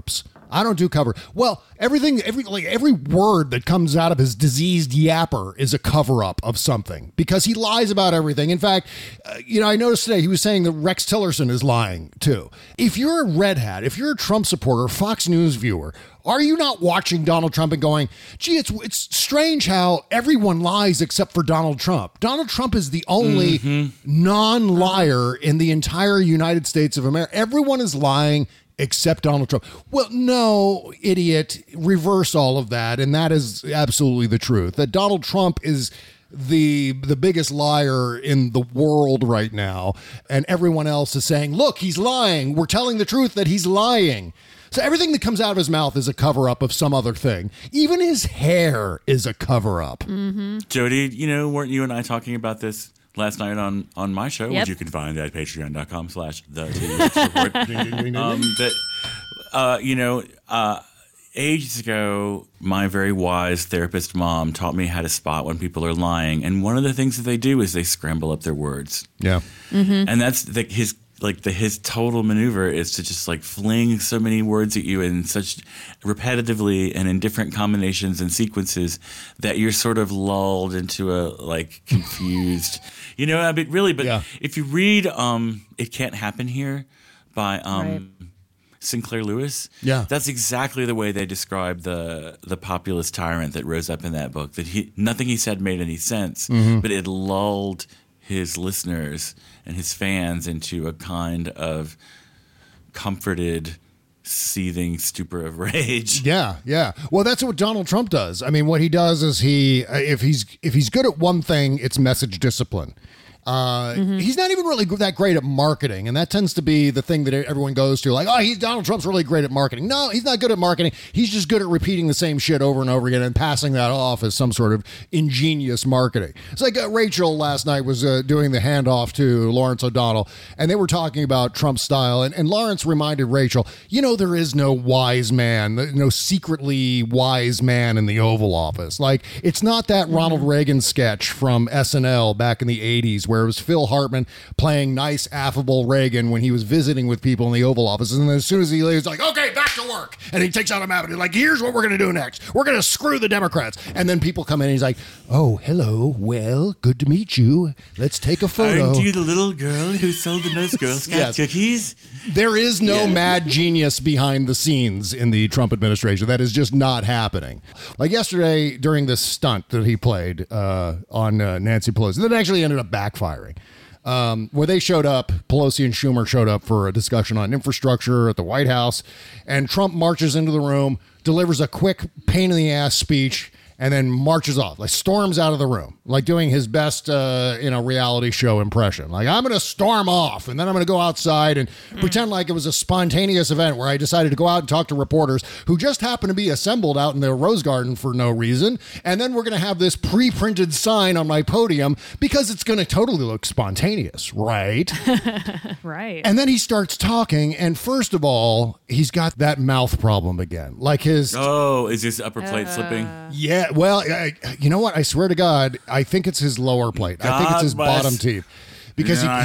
I don't do cover. Well, everything, every like every word that comes out of his diseased yapper is a cover up of something because he lies about everything. In fact, uh, you know, I noticed today he was saying that Rex Tillerson is lying too. If you're a red hat, if you're a Trump supporter, Fox News viewer, are you not watching Donald Trump and going, gee, it's it's strange how everyone lies except for Donald Trump. Donald Trump is the only mm-hmm. non-liar in the entire United States of America. Everyone is lying except Donald Trump. Well, no, idiot, reverse all of that. And that is absolutely the truth, that Donald Trump is the the biggest liar in the world right now. And everyone else is saying, look, he's lying. We're telling the truth that he's lying. So everything that comes out of his mouth is a cover-up of some other thing. Even his hair is a cover-up. Mm-hmm. Jody, you know, weren't you and I talking about this last night on, on my show, yep. which you can find at patreon.com slash the T H report. um, that, uh, you know, uh, ages ago, my very wise therapist mom taught me how to spot when people are lying. And one of the things that they do is they scramble up their words. Yeah. Mm-hmm. And that's the, his like the his total maneuver is to just like fling so many words at you in such repetitively and in different combinations and sequences that you're sort of lulled into a like confused, you know, I mean, really, but yeah. if you read um, It Can't Happen Here by um, right. Sinclair Lewis, yeah. that's exactly the way they describe the the populist tyrant that rose up in that book, that he nothing he said made any sense, mm-hmm. but it lulled his listeners and his fans into a kind of comforted, seething stupor of rage. Yeah, yeah. Well, that's what Donald Trump does. I mean, what he does is he, if he's if he's good at one thing, it's message discipline. Uh, mm-hmm. He's not even really that great at marketing, and that tends to be the thing that everyone goes to. Like, oh, he's Donald Trump's really great at marketing. No, he's not good at marketing. He's just good at repeating the same shit over and over again and passing that off as some sort of ingenious marketing. It's like uh, Rachel last night was uh, doing the handoff to Lawrence O'Donnell, and they were talking about Trump's style, and, and Lawrence reminded Rachel, you know, there is no wise man, no secretly wise man in the Oval Office. Like, it's not that mm-hmm. Ronald Reagan sketch from S N L back in the eighties where where it was Phil Hartman playing nice, affable Reagan when he was visiting with people in the Oval Office. And then as soon as he leaves, like, okay, back to work. And he takes out a map and he's like, here's what we're going to do next. We're going to screw the Democrats. And then people come in and he's like, oh, hello. Well, good to meet you. Let's take a photo. Aren't you the little girl who sold the most Girl Scout yes. cookies? There is no yeah. mad genius behind the scenes in the Trump administration. That is just not happening. Like yesterday during this stunt that he played uh, on uh, Nancy Pelosi, that actually ended up backfiring. Um, where they showed up, Pelosi and Schumer showed up for a discussion on infrastructure at the White House, and Trump marches into the room, delivers a quick pain-in-the-ass speech, and then marches off, like storms out of the room, like doing his best, uh, you know, reality show impression. Like, I'm going to storm off, and then I'm going to go outside and mm. pretend like it was a spontaneous event where I decided to go out and talk to reporters who just happened to be assembled out in the Rose Garden for no reason. And then we're going to have this pre-printed sign on my podium because it's going to totally look spontaneous, right? Right. And then he starts talking, and first of all, he's got that mouth problem again. Like his... Oh, is his upper plate uh... slipping? Yeah. Well, I, you know what? I swear to God, I think it's his lower plate. God I think it's his bless. bottom teeth. Because he,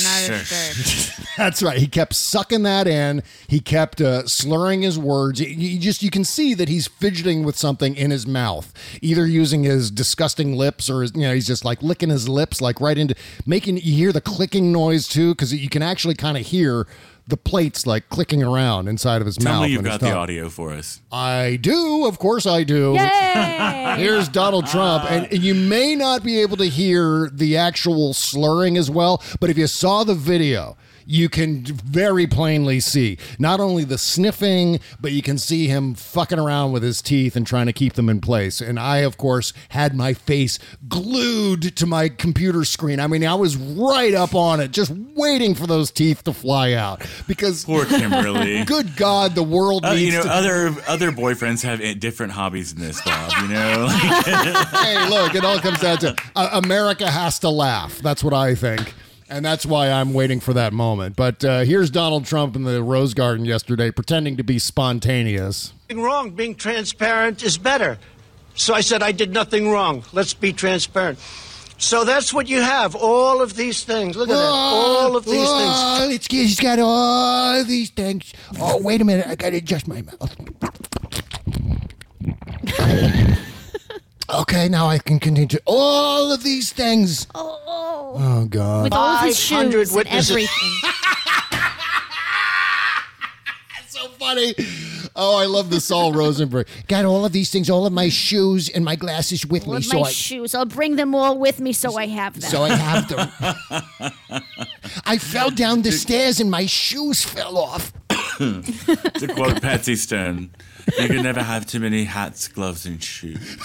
he that's right. He kept sucking that in. He kept uh, slurring his words. You just you can see that he's fidgeting with something in his mouth, either using his disgusting lips or his, you know, he's just like licking his lips, like right into making. You hear the clicking noise too, because you can actually kind of hear the plates like clicking around inside of his Tell mouth. Tell me you've got the audio for us. I do. Of course I do. Yay! Here's Donald Trump. And, and you may not be able to hear the actual slurring as well, but if you saw the video, you can very plainly see not only the sniffing, but you can see him fucking around with his teeth and trying to keep them in place. And I, of course, had my face glued to my computer screen. I mean, I was right up on it, just waiting for those teeth to fly out. Because poor Kimberly. Good God, the world uh, needs you know, to... other other boyfriends have different hobbies than this, Bob, you know? Hey, look, it all comes down to uh, America has to laugh. That's what I think. And that's why I'm waiting for that moment. But uh, here's Donald Trump in the Rose Garden yesterday pretending to be spontaneous. Nothing wrong. Being transparent is better. So I said I did nothing wrong. Let's be transparent. So that's what you have, all of these things. Look at that, all of these oh, things. It's, he's got all these things. Oh, wait a minute. I got to adjust my mouth. Okay, now I can continue. All of these things. Oh, oh God. With all of his shoes and everything. That's so funny. Oh, I love the Saul Rosenberg. Got all of these things, all of my shoes and my glasses with all me. Of so my I, shoes. I'll bring them all with me so I have them. So I have them. I fell down the stairs and my shoes fell off. To quote Patsy Stone, you can never have too many hats, gloves, and shoes.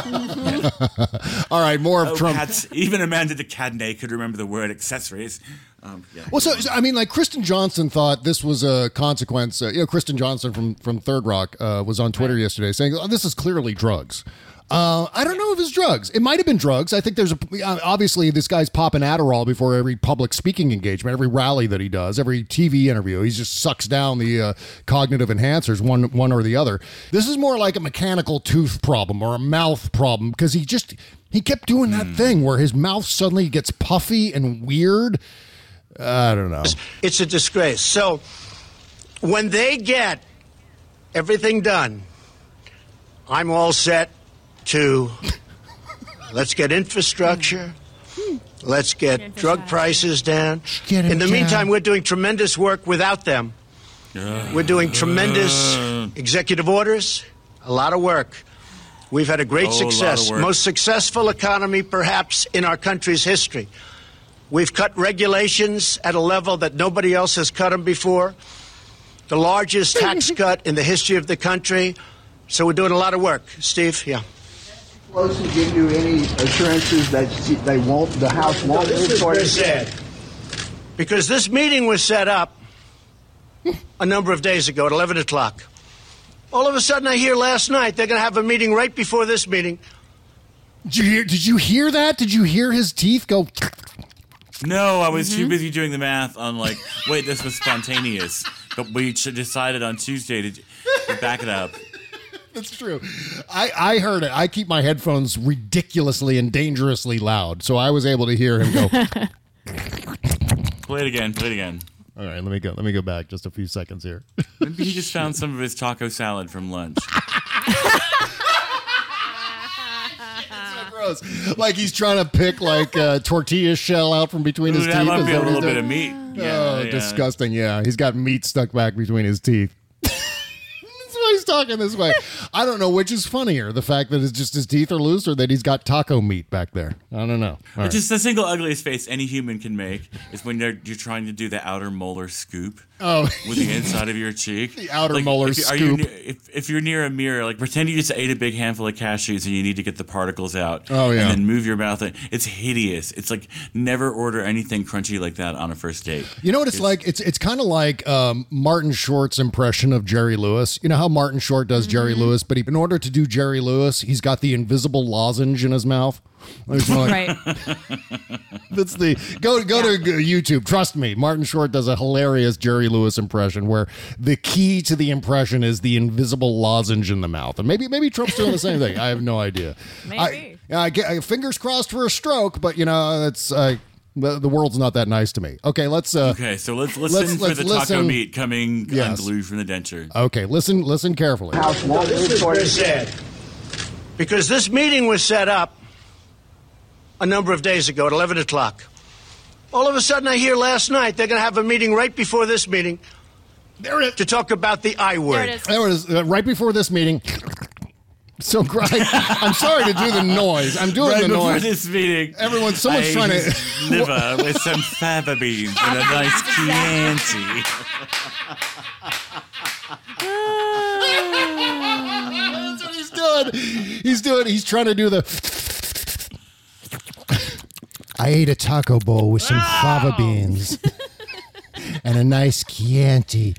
All right, more of oh, Trump. Hats. Even Amanda de Cadenet could remember the word accessories. Um, yeah. Well, so, so I mean, like Kristen Johnson thought this was a consequence. Uh, you know, Kristen Johnson from from Third Rock uh, was on Twitter yesterday saying, oh, "This is clearly drugs." Uh, I don't know if it's drugs. It might have been drugs. I think there's a obviously this guy's popping Adderall before every public speaking engagement, every rally that he does, every T V interview. He just sucks down the uh, cognitive enhancers, one one or the other. This is more like a mechanical tooth problem or a mouth problem because he just he kept doing that mm. thing where his mouth suddenly gets puffy and weird. I don't know. It's a disgrace. So when they get everything done, I'm all set to let's get infrastructure, let's get drug prices down. Get In the down. meantime, we're doing tremendous work without them. Uh, We're doing tremendous uh, executive orders, a lot of work. We've had a great Oh, a lot success, of work. most successful economy perhaps in our country's history. We've cut regulations at a level that nobody else has cut them before. The largest tax cut in the history of the country. So we're doing a lot of work. Steve, yeah. Pelosi give you any assurances that they won't, the House won't This move is toward very sad. Because this meeting was set up a number of days ago at eleven o'clock. All of a sudden I hear last night they're going to have a meeting right before this meeting. Did you hear, did you hear that? Did you hear his teeth go? No, I was Mm-hmm. too busy doing the math on like, wait, this was spontaneous. But we decided on Tuesday to, to back it up. That's true. I, I heard it. I keep my headphones ridiculously and dangerously loud, so I was able to hear him go. Play it again. Play it again. All right, let me go. Let me go back just a few seconds here. Maybe he just found some of his taco salad from lunch. Gross. Like he's trying to pick like a tortilla shell out from between his Ooh, teeth. that might Is be that a what he's little bit doing? of meat. Yeah, oh, yeah. disgusting. Yeah, he's got meat stuck back between his teeth. That's why he's talking this way. I don't know which is funnier, the fact that it's just his teeth are loose or that he's got taco meat back there. I don't know. All But right. just the single ugliest face any human can make is when you're, you're trying to do the outer molar scoop. Oh. With the inside of your cheek. The outer Like, molar if you- are you scoop. near, if, if you're near a mirror, like pretend you just ate a big handful of cashews and you need to get the particles out. Oh, yeah. And then move your mouth. It's hideous. It's like never order anything crunchy like that on a first date. You know what it's, like? It's it's kind of like um, Martin Short's impression of Jerry Lewis. You know how Martin Short does Jerry Lewis, but he, in order to do Jerry Lewis, he's got the invisible lozenge in his mouth. It's like- Right. That's the go go to YouTube. Trust me, Martin Short does a hilarious Jerry Lewis impression where the key to the impression is the invisible lozenge in the mouth. And maybe maybe Trump's doing the same thing. I have no idea. Maybe. I, I, get- I- fingers crossed for a stroke, but you know it's uh, the, the world's not that nice to me. Okay, let's. Uh, Okay, so let's listen let's- for let's the taco listen. meat coming Yes. unglued from the denture. Okay, listen listen carefully. House won't This move is toward very sad. Because this meeting was set up a number of days ago at eleven o'clock. All of a sudden I hear last night they're going to have a meeting right before this meeting. There it is. To talk about the I word. There it is. There it is. Uh, right before this meeting. So great. I'm sorry to do the noise. I'm doing Right the before noise. this meeting, Everyone, someone's I trying to- ate liver with some fava beans and a nice Chianti. That's what he's doing. He's doing. He's trying to do the. I ate a taco bowl with some fava beans and a nice Chianti.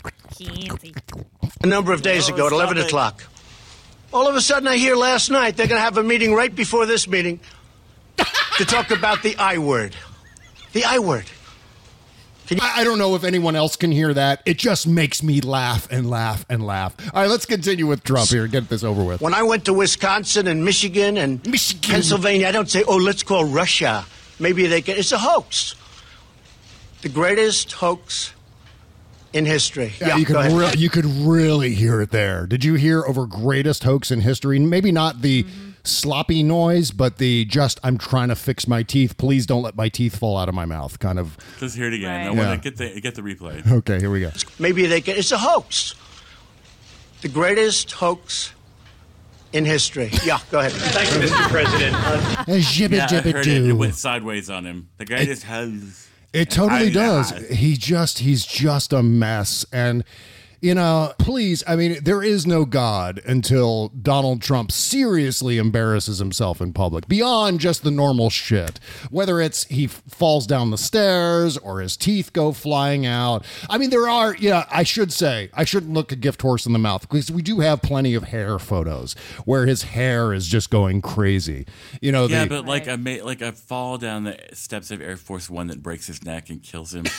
A number of days ago at eleven o'clock. All of a sudden I hear last night they're going to have a meeting right before this meeting to talk about the I word. The I word. I don't know if anyone else can hear that. It just makes me laugh and laugh and laugh. All right, let's continue with Trump here and get this over with. When I went to Wisconsin and Michigan and Michigan. Pennsylvania, I don't say, oh, let's call Russia. Maybe they can. It's a hoax. The greatest hoax in history. Yeah, yeah you, could re- you could really hear it there. Did you hear over greatest hoax in history? Maybe not the mm-hmm. sloppy noise, but the just, I'm trying to fix my teeth. Please don't let my teeth fall out of my mouth kind of. Let's hear it again. Right. I Yeah. want to get the, get the replay. Okay, here we go. Maybe they can. It's a hoax. The greatest hoax in history. Yeah, go ahead. Thank you, Mister President. Uh, Jibba yeah, I jibba heard doo. it. It went sideways on him. The greatest hoax. It totally I- does. I- He just, he's just a mess. And, you know, please, I mean, there is no God until Donald Trump seriously embarrasses himself in public, beyond just the normal shit. Whether it's he f- falls down the stairs or his teeth go flying out. I mean, there are, yeah, I should say, I shouldn't look a gift horse in the mouth, because we do have plenty of hair photos where his hair is just going crazy. You know, Yeah, the, but like a ma- like a fall down the steps of Air Force One that breaks his neck and kills him.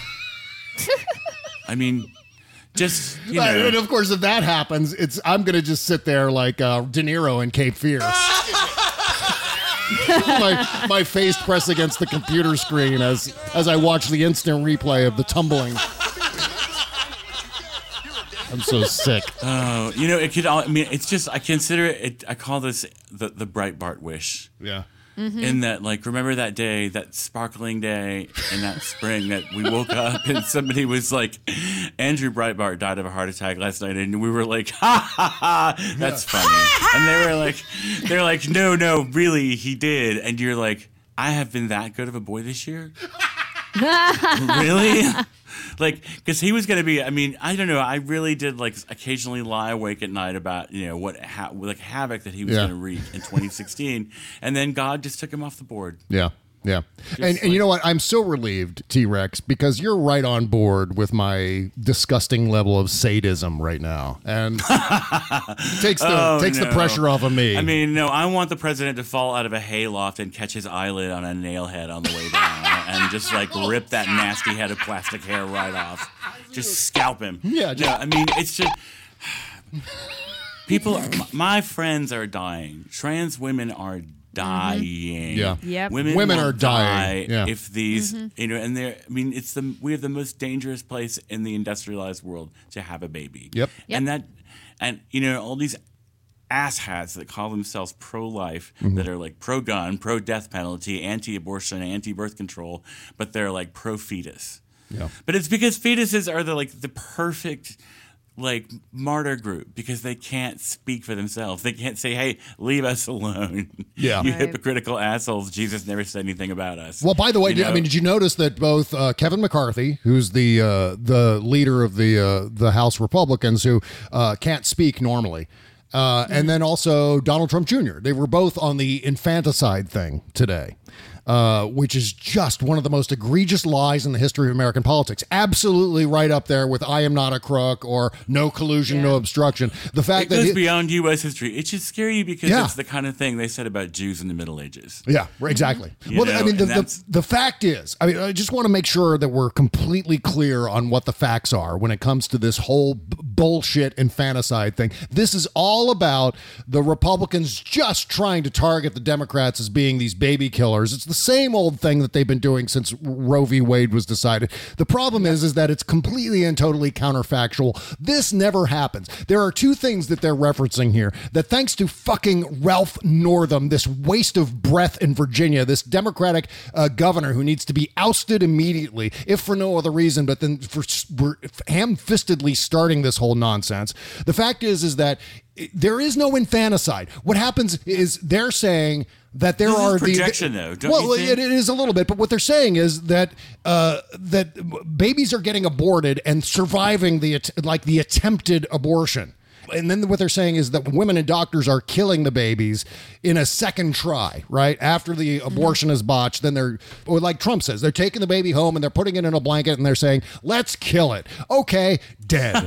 I mean, just you know. And of course, if that happens, it's I'm gonna just sit there like uh, De Niro in Cape Fear, my my face pressed against the computer screen as as I watch the instant replay of the tumbling. I'm so sick. Oh, you know, it could. all I mean, it's just I consider it. I call this the the Breitbart wish. Yeah. Mm-hmm. In that, like, remember that day, that sparkling day in that spring that we woke up and somebody was like, Andrew Breitbart died of a heart attack last night, and we were like, ha ha ha, that's funny. And they were like, they're like, no, no, really, he did. And you're like, I have been that good of a boy this year? Really? Like, because he was going to be, I mean, I don't know. I really did, like, occasionally lie awake at night about, you know, what, ha- like, havoc that he was Yeah. going to wreak in twenty sixteen. And then God just took him off the board. Yeah. Yeah. And, like- and you know what? I'm so relieved, T-Rex, because you're right on board with my disgusting level of sadism right now. And takes the Oh, takes the no. pressure off of me. I mean, no, I want the president to fall out of a hayloft and catch his eyelid on a nail head on the way down and just, like, rip that nasty head of plastic hair right off. Just scalp him. Yeah, No, I mean, it's just... People, are, my friends are dying. Trans women are dying. Yeah. Yep. Women, Women will are dying. die Yeah. if these, Mm-hmm. you know, and they're, I mean, it's the, we have the most dangerous place in the industrialized world to have a baby. Yep. And that, and, you know, all these asshats that call themselves pro-life, that are like pro-gun, pro-death penalty, anti-abortion, anti-birth control, but they're like pro-fetus. Yeah. But it's because fetuses are the like the perfect like martyr group because they can't speak for themselves. They can't say, "Hey, leave us alone." Yeah. you Right. hypocritical assholes. Jesus never said anything about us. Well, by the way, You did, I know? mean, did you notice that both uh, Kevin McCarthy, who's the uh, the leader of the uh, the House Republicans, who uh, can't speak normally, uh, and then also Donald Trump Junior, they were both on the infanticide thing today. Uh, which is just one of the most egregious lies in the history of American politics. Absolutely right up there with "I am not a crook" or "no collusion, no obstruction." The fact It that goes he- beyond U S history. It should scare you because Yeah. it's the kind of thing they said about Jews in the Middle Ages. Yeah, right, exactly. You Well, know, I mean, the, and the, that's- the fact is, I mean, I just want to make sure that we're completely clear on what the facts are when it comes to this whole b- bullshit infanticide thing. This is all about the Republicans just trying to target the Democrats as being these baby killers. It's the same old thing that they've been doing since Roe v. Wade was decided. The problem is, is that it's completely and totally counterfactual. This never happens. There are two things that they're referencing here that thanks to fucking Ralph Northam, this waste of breath in Virginia, this Democratic uh, governor who needs to be ousted immediately, if for no other reason, but then for, for ham-fistedly starting this whole nonsense. The fact is, is that there is no infanticide. What happens is they're saying that there This is are projection, the, though, don't well, you think? it, it is a little bit, but what they're saying is that uh, that babies are getting aborted and surviving the att- like the attempted abortion. And then what they're saying is that women and doctors are killing the babies in a second try, right? After the abortion is botched, then they're, or like Trump says, they're taking the baby home and they're putting it in a blanket and they're saying, let's kill it. Okay, dead.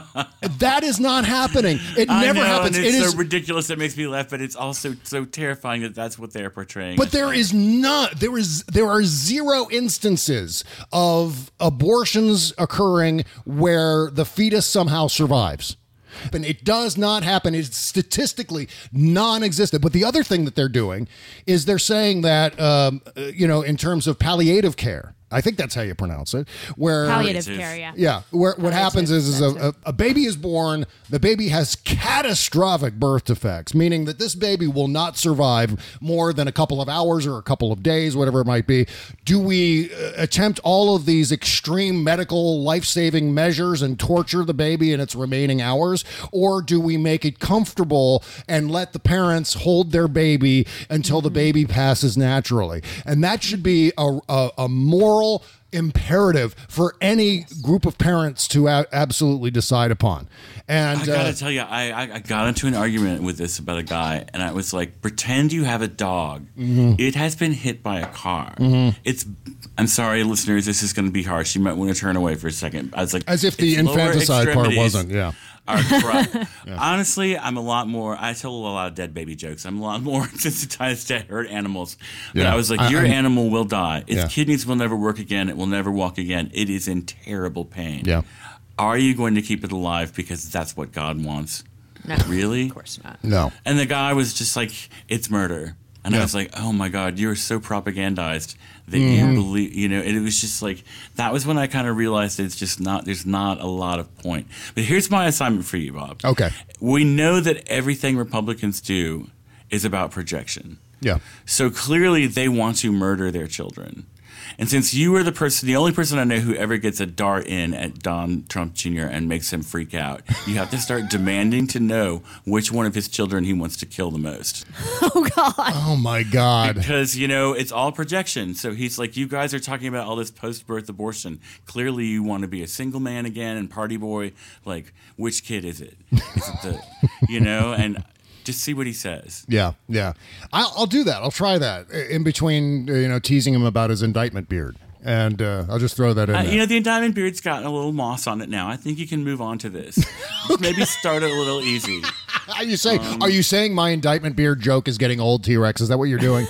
That is not happening. It I never know, happens. And it's it so is ridiculous it makes me laugh, but it's also so terrifying that that's what they're portraying. But there is not, there is, there are zero instances of abortions occurring where the fetus somehow survives. And it does not happen. It's statistically non-existent. But the other thing that they're doing is they're saying that, um, you know, in terms of palliative care, I think that's how you pronounce it. Where palliative care, yeah. Yeah. Where what happens is, is a, a, a baby is born. The baby has catastrophic birth defects, meaning that this baby will not survive more than a couple of hours or a couple of days, whatever it might be. Do we uh, attempt all of these extreme medical life-saving measures and torture the baby in its remaining hours? Or do we make it comfortable and let the parents hold their baby until mm-hmm. the baby passes naturally? And that should be a, a, a moral imperative for any group of parents to a- absolutely decide upon. And I gotta uh, tell you, I, I I got into an argument with this about a guy, and I was like, pretend you have a dog. Mm-hmm. It has been hit by a car. Mm-hmm. It's. I'm sorry, listeners. This is going to be harsh. You might want to turn away for a second. I was like, as if the its lower infanticide part extremities wasn't. Yeah. Are corrupt. Yeah. Honestly, I'm a lot more. I tell a lot of dead baby jokes. I'm a lot more sensitized to hurt animals. But Yeah. I was like, I- your I- animal will die. Its Yeah. kidneys will never work again. It will never walk again. It is in terrible pain. Yeah. Are you going to keep it alive because that's what God wants? No, Really? of course not. No. And the guy was just like, it's murder. And Yeah. I was like, oh my God, you're so propagandized that Mhm. you believe, you know, and it was just like, that was when I kind of realized it's just not, there's not a lot of point. But here's my assignment for you, Bob. Okay. We know that everything Republicans do is about projection. Yeah. So clearly they want to murder their children. And since you are the person, the only person I know who ever gets a dart in at Don Trump Junior and makes him freak out, you have to start demanding to know which one of his children he wants to kill the most. Oh, God. Oh, my God. Because, you know, it's all projection. So he's like, you guys are talking about all this post-birth abortion. Clearly you want to be a single man again and party boy. Like, which kid is it? Is it the, you know, and... Just see what he says. Yeah, yeah. I'll, I'll do that. I'll try that in between, you know, teasing him about his indictment beard. And uh, I'll just throw that in Uh, there. you know, the indictment beard's gotten a little moss on it now. I think you can move on to this. Maybe start it a little easy. Are you saying, Um, are you saying my indictment beard joke is getting old, T-Rex? Is that what you're doing?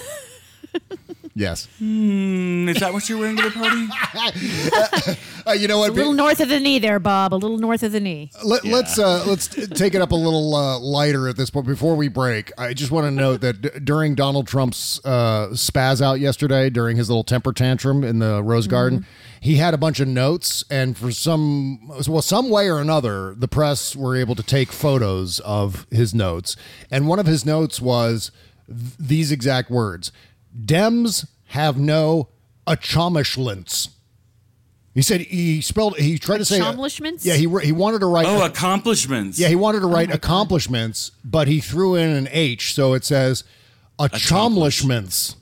Yes. Hmm, is that what you're wearing to the party? uh, you know what? It's a little north of the knee there, Bob. A little north of the knee. Let, Let's uh, let's t- take it up a little uh, lighter at this point. Before we break, I just want to note that d- during Donald Trump's uh, spaz out yesterday, during his little temper tantrum in the Rose Garden, Mm-hmm. he had a bunch of notes, and for some well, some way or another, the press were able to take photos of his notes, and one of his notes was th- these exact words: "Dems have no accomplishments." He said he spelled. He tried to say Accomplishments? Yeah, he he wanted to write. Oh, accomplishments. Yeah, he wanted to write my accomplishments, but he threw in an H, so it says accomplishments.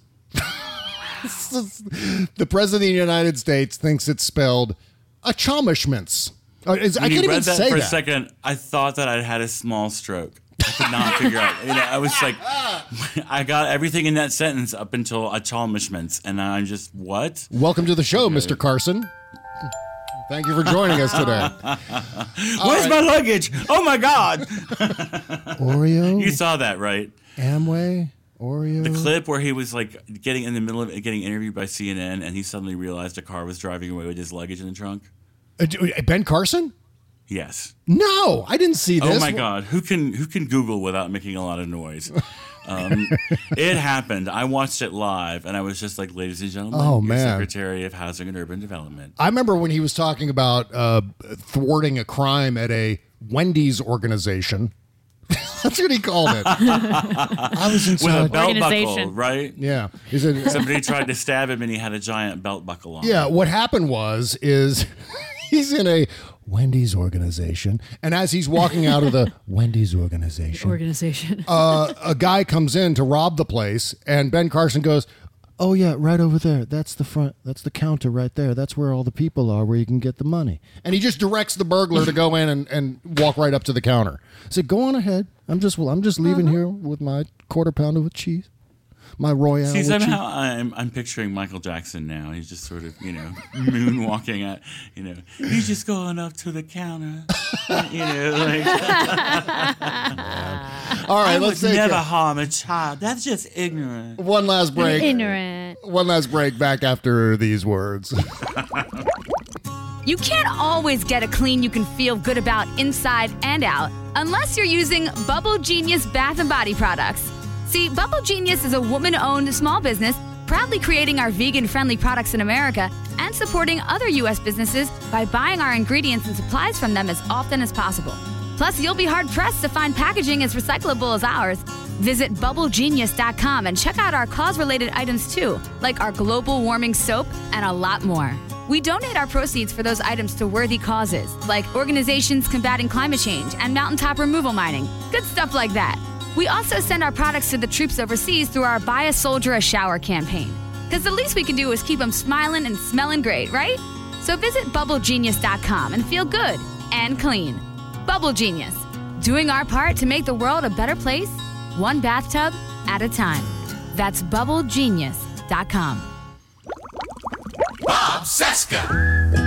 The president of the United States thinks it's spelled accomplishments. Uh, it's- I When can't you even read that say for a that. second, I thought that I'd had a small stroke. I could not figure out. You know, I was like, I got everything in that sentence up until accomplishments, and I'm just what? Welcome to the show, Mister Carson. Thank you for joining us today. Where's right. my luggage? Oh my God! Oreo, You saw that, right? Amway, Oreo. The clip where he was like getting in the middle of getting interviewed by C N N, and he suddenly realized a car was driving away with his luggage in the trunk. Uh, d- Ben Carson? Yes. No, I didn't see this. Oh my God! Who can who can Google without making a lot of noise? Um, it happened. I watched it live, and I was just like, "Ladies and gentlemen, Oh, your man. Secretary of Housing and Urban Development." I remember when he was talking about uh, thwarting a crime at a Wendy's organization. That's what he called it. I was With inside. a belt buckle, Organization. right? Yeah. He said, Somebody tried to stab him, and he had a giant belt buckle on. yeah, what happened was, is he's in a Wendy's organization, and as he's walking out of the Wendy's organization, Organization. uh, a guy comes in to rob the place, and Ben Carson goes, Oh, yeah, right over there. That's the front. That's the counter right there. That's where all the people are, where you can get the money. And he just directs the burglar to go in and, and walk right up to the counter. I said, go on ahead. I'm just well, I'm just leaving uh-huh. here with my quarter pounder with cheese. My Royale. See, somehow I'm I'm picturing Michael Jackson now. He's just sort of, you know, moonwalking at, you know, he's just going up to the counter, you know, like. All right, I let's would take never a, harm a child. That's just ignorant. One last break. Ignorant. One last break. Back after these words. You can't always get a clean you can feel good about inside and out unless you're using Bubble Genius Bath and Body products. See, Bubble Genius is a woman-owned small business proudly creating our vegan-friendly products in America and supporting other U S businesses by buying our ingredients and supplies from them as often as possible. Plus, you'll be hard-pressed to find packaging as recyclable as ours. Visit bubble genius dot com and check out our cause-related items too, like our global warming soap and a lot more. We donate our proceeds for those items to worthy causes, like organizations combating climate change and mountaintop removal mining. Good stuff like that. We also send our products to the troops overseas through our Buy a Soldier a Shower campaign. Because the least we can do is keep them smiling and smelling great, right? So visit bubble genius dot com and feel good and clean. Bubble Genius, doing our part to make the world a better place, one bathtub at a time. That's bubble genius dot com. Bob Cesca.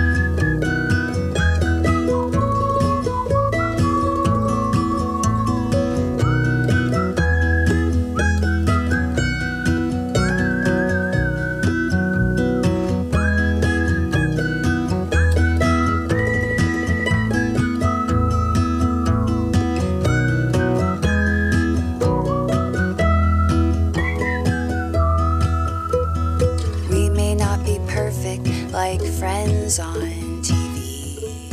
Like friends on T V.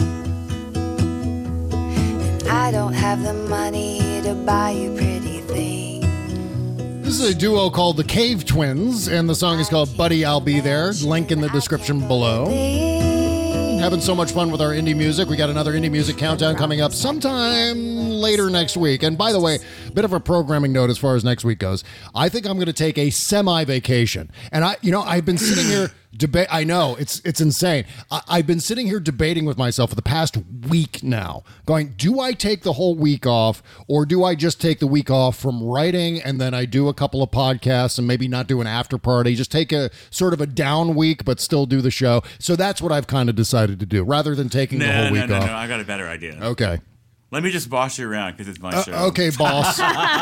And I don't have the money to buy you pretty things. This is a duo called the Cave Twins, and the song is called Buddy, I'll Be There. Link in the description below. Having so much fun with our indie music. We got another indie music countdown coming up sometime later next week. And by the way, a bit of a programming note as far as next week goes. I think I'm going to take a semi-vacation. And I, you know, I've been sitting here debate. I know it's it's insane. I, I've been sitting here debating with myself for the past week now, going, do I take the whole week off, or do I just take the week off from writing and then I do a couple of podcasts and maybe not do an after party, just take a sort of a down week but still do the show. So that's what I've kind of decided to do, rather than taking no, the whole no, week no, off. No, I got a better idea. Okay. Let me just boss you around because it's my Uh, show. okay, boss.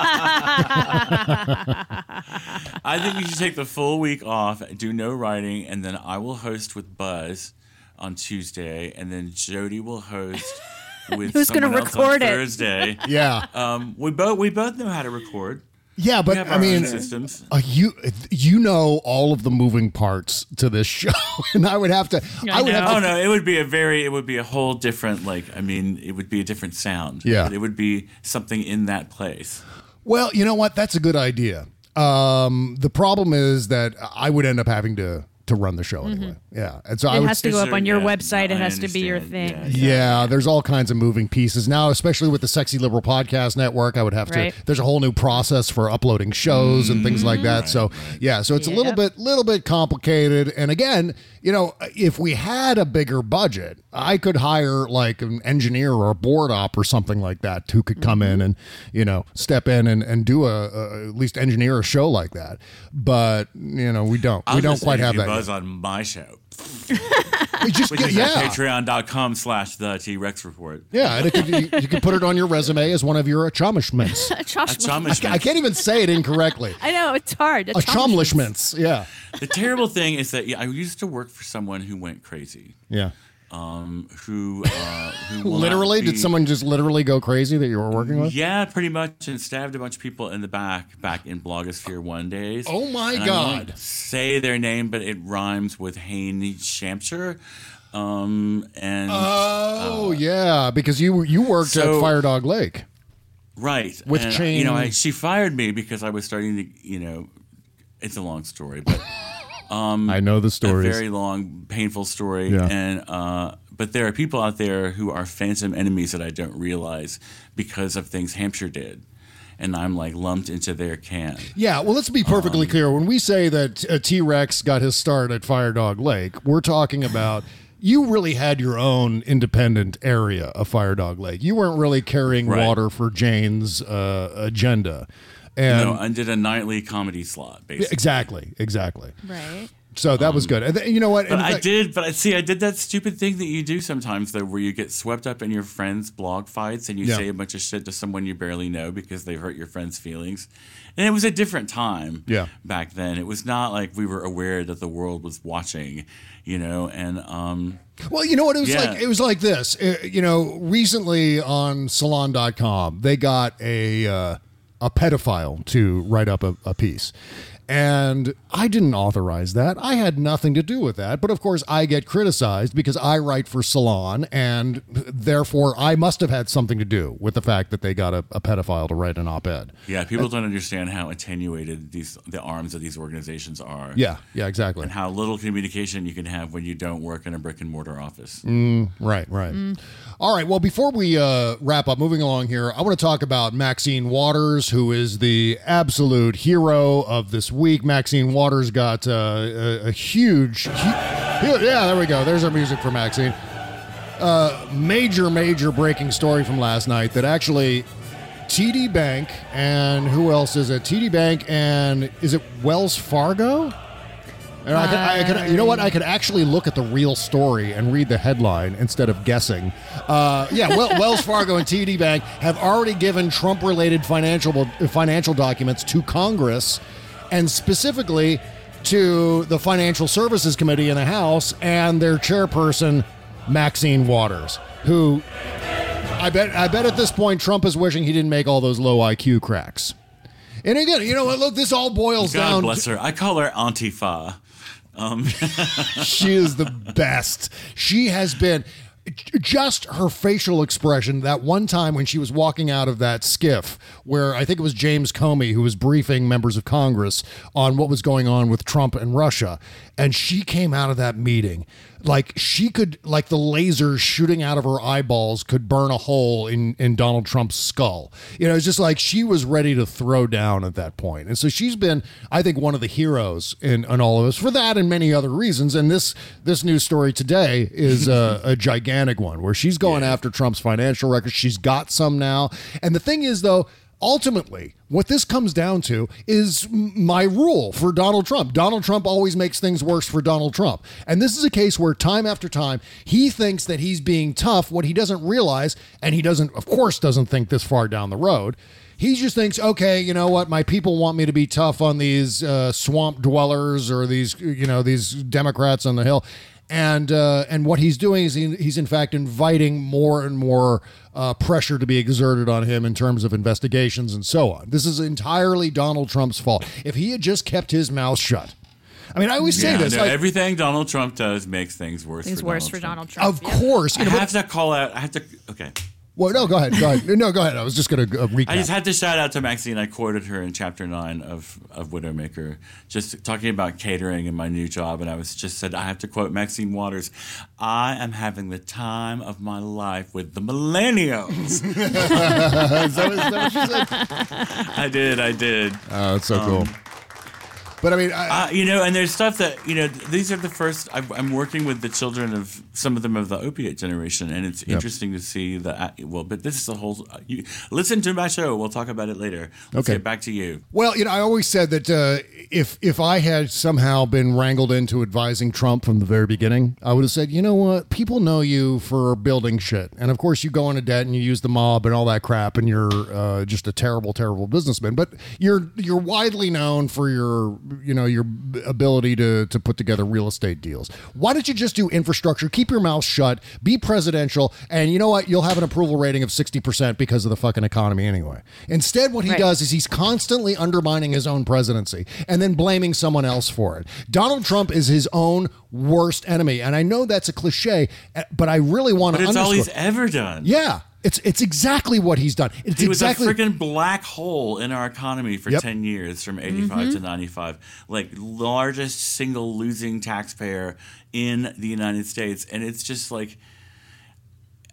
I think you should take the full week off, do no writing, and then I will host with Buzz on Tuesday, and then Jody will host with Who's gonna someone else record on it? Thursday. Yeah. Um, we both we both know how to record. Yeah, but We have I our mean, own systems. uh, you you know all of the moving parts to this show, and I would have to. I, would have to. Oh no, it would be a very, it would be a whole different, like, I mean, it would be a different sound. Yeah. But it would be something in that place. Well, you know what? That's a good idea. Um, the problem is that I would end up having to to run the show anyway. Yeah, and so I It would has to go up on your yeah, website. I It has to be your understand. thing. Yeah, there's all kinds of moving pieces now, especially with the Sexy Liberal Podcast Network. I would have to. Right. There's a whole new process for uploading shows and things like that. So yeah, so it's a little bit, little bit complicated. And again, you know, if we had a bigger budget, I could hire like an engineer or a board op or something like that who could come in and, you know, step in and, and do a, a at least engineer a show like that. But you know, we don't. I'll we don't just quite have interview that. Buzz yet. on my show. Just Which get- is yeah. at patreon.com slash the T-Rex report. Yeah, and it could, you, you could put it on your resume as one of your accomplishments. Accomplishments. I, I can't even say it incorrectly. I know, it's hard. Accomplishments, yeah. The terrible thing is that yeah, I used to work for someone who went crazy. Yeah. Um, who, uh, who will not Literally? be- Did someone just literally go crazy that you were working with? Yeah, pretty much, and stabbed a bunch of people in the back back in Blogosphere one days. Oh my And I God. won't say their name, but it rhymes with Haney Shampshire. Um, and Oh, yeah, because you you worked so- at Fire Dog Lake. right With and, chain- You know, I, she fired me because I was starting to. You know, it's a long story, but um, I know the stories. A very long, painful story, Yeah. and uh, but there are people out there who are phantom enemies that I don't realize because of things Hampshire did. and I'm like lumped into their can. Yeah, well, let's be perfectly Um, clear. When we say that a T-Rex got his start at Fire Dog Lake, we're talking about you really had your own independent area of Fire Dog Lake. You weren't really carrying Right. water for Jane's uh, agenda. And no, I did a nightly comedy slot, basically. Exactly, exactly. Right. So that was good. And th- you know what? But In I fact- did, but I see, I did that stupid thing that you do sometimes, though, where you get swept up in your friends' blog fights and you Yeah. say a bunch of shit to someone you barely know because they hurt your friends' feelings. And it was a different time Yeah. back then. It was not like we were aware that the world was watching, you know, and um Well, you know what? It was Yeah. like it was like this. Uh, you know, recently on salon dot com, they got a uh, a pedophile to write up a, a piece. And I didn't authorize that. I had nothing to do with that. But of course, I get criticized because I write for Salon, and therefore I must have had something to do with the fact that they got a, a pedophile to write an op-ed. yeah, people don't understand how attenuated these the arms of these organizations are. Yeah, yeah, exactly. And how little communication you can have when you don't work in a brick and mortar office. Mm, right, right. All right. Well, before we uh, wrap up, moving along here, I want to talk about Maxine Waters, who is the absolute hero of this week. Maxine Waters got uh, a, a huge, hu- yeah, there we go. There's our music for Maxine. Uh, major, major breaking story from last night that actually T D Bank and who else is it? T D Bank and is it Wells Fargo? And I could, I could, you know what? I could actually look at the real story and read the headline instead of guessing. Uh, yeah, well, Wells Fargo and T D Bank have already given Trump-related financial financial documents to Congress, and specifically to the Financial Services Committee in the House and their chairperson, Maxine Waters, who I bet I bet at this point Trump is wishing he didn't make all those low I Q cracks. And again, you know what? Look, this all boils God down. bless her. I call her Antifa. Um, She is the best. She has been just her facial expression that one time when she was walking out of that skiff where I think it was James Comey who was briefing members of Congress on what was going on with Trump and Russia. And she came out of that meeting like she could, like the lasers shooting out of her eyeballs could burn a hole in, in Donald Trump's skull. You know, it's just like she was ready to throw down at that point. And so she's been, I think, one of the heroes in, in all of us for that and many other reasons. And this this news story today is a, a gigantic one where she's going yeah. after Trump's financial records. She's got some now. And the thing is, though, ultimately, what this comes down to is my rule for Donald Trump. Donald Trump always makes things worse for Donald Trump. And this is a case where time after time, he thinks that he's being tough. What he doesn't realize, and he doesn't, of course, doesn't think this far down the road, he just thinks, okay, you know what? My people want me to be tough on these uh, swamp dwellers or these, you know, these Democrats on the Hill. And uh, and what he's doing is he, he's in fact inviting more and more uh, pressure to be exerted on him in terms of investigations and so on. This is entirely Donald Trump's fault. If he had just kept his mouth shut. I mean, I always say yeah, this. No, like, everything Donald Trump does makes things worse Things for worse Donald for Trump. Donald Trump. Of course. I You know, have to call out, I have to, okay. Well, no, go ahead. Go ahead. No, go ahead. I was just going to uh, recap. I just had to shout out to Maxine. I quoted her in chapter nine of, of Widowmaker, just talking about catering and my new job. And I was just said, I have to quote Maxine Waters. I am having the time of my life with the millennials. is, that, is that what you said? I did. I did. Oh, that's so Um, cool. But I mean, I, uh, you know, and there's stuff that, you know, these are the first, I'm, I'm working with the children of, some of them of the opiate generation, and it's Yep. interesting to see that, well, but this is a whole, you, listen to my show, we'll talk about it later. Let's Okay. get back to you. Well, you know, I always said that uh, if if I had somehow been wrangled into advising Trump from the very beginning, I would have said, you know what, people know you for building shit, and of course you go into debt and you use the mob and all that crap, and you're uh, just a terrible, terrible businessman. But you're you're widely known for your you know your ability to to put together real estate deals. Why don't you just do infrastructure? Keep your mouth shut. Be presidential, and you know what? You'll have an approval rating of sixty percent because of the fucking economy anyway. Instead, what he Right. does is he's constantly undermining his own presidency and then blaming someone else for it. Donald Trump is his own worst enemy, and I know that's a cliche, but I really want But to it's all underscore. he's ever done. Yeah, it's it's exactly what he's done. It's He was exactly a freaking black hole in our economy for Yep. ten years, from eighty-five to ninety-five. Like, largest single losing taxpayer in the United States. And it's just like,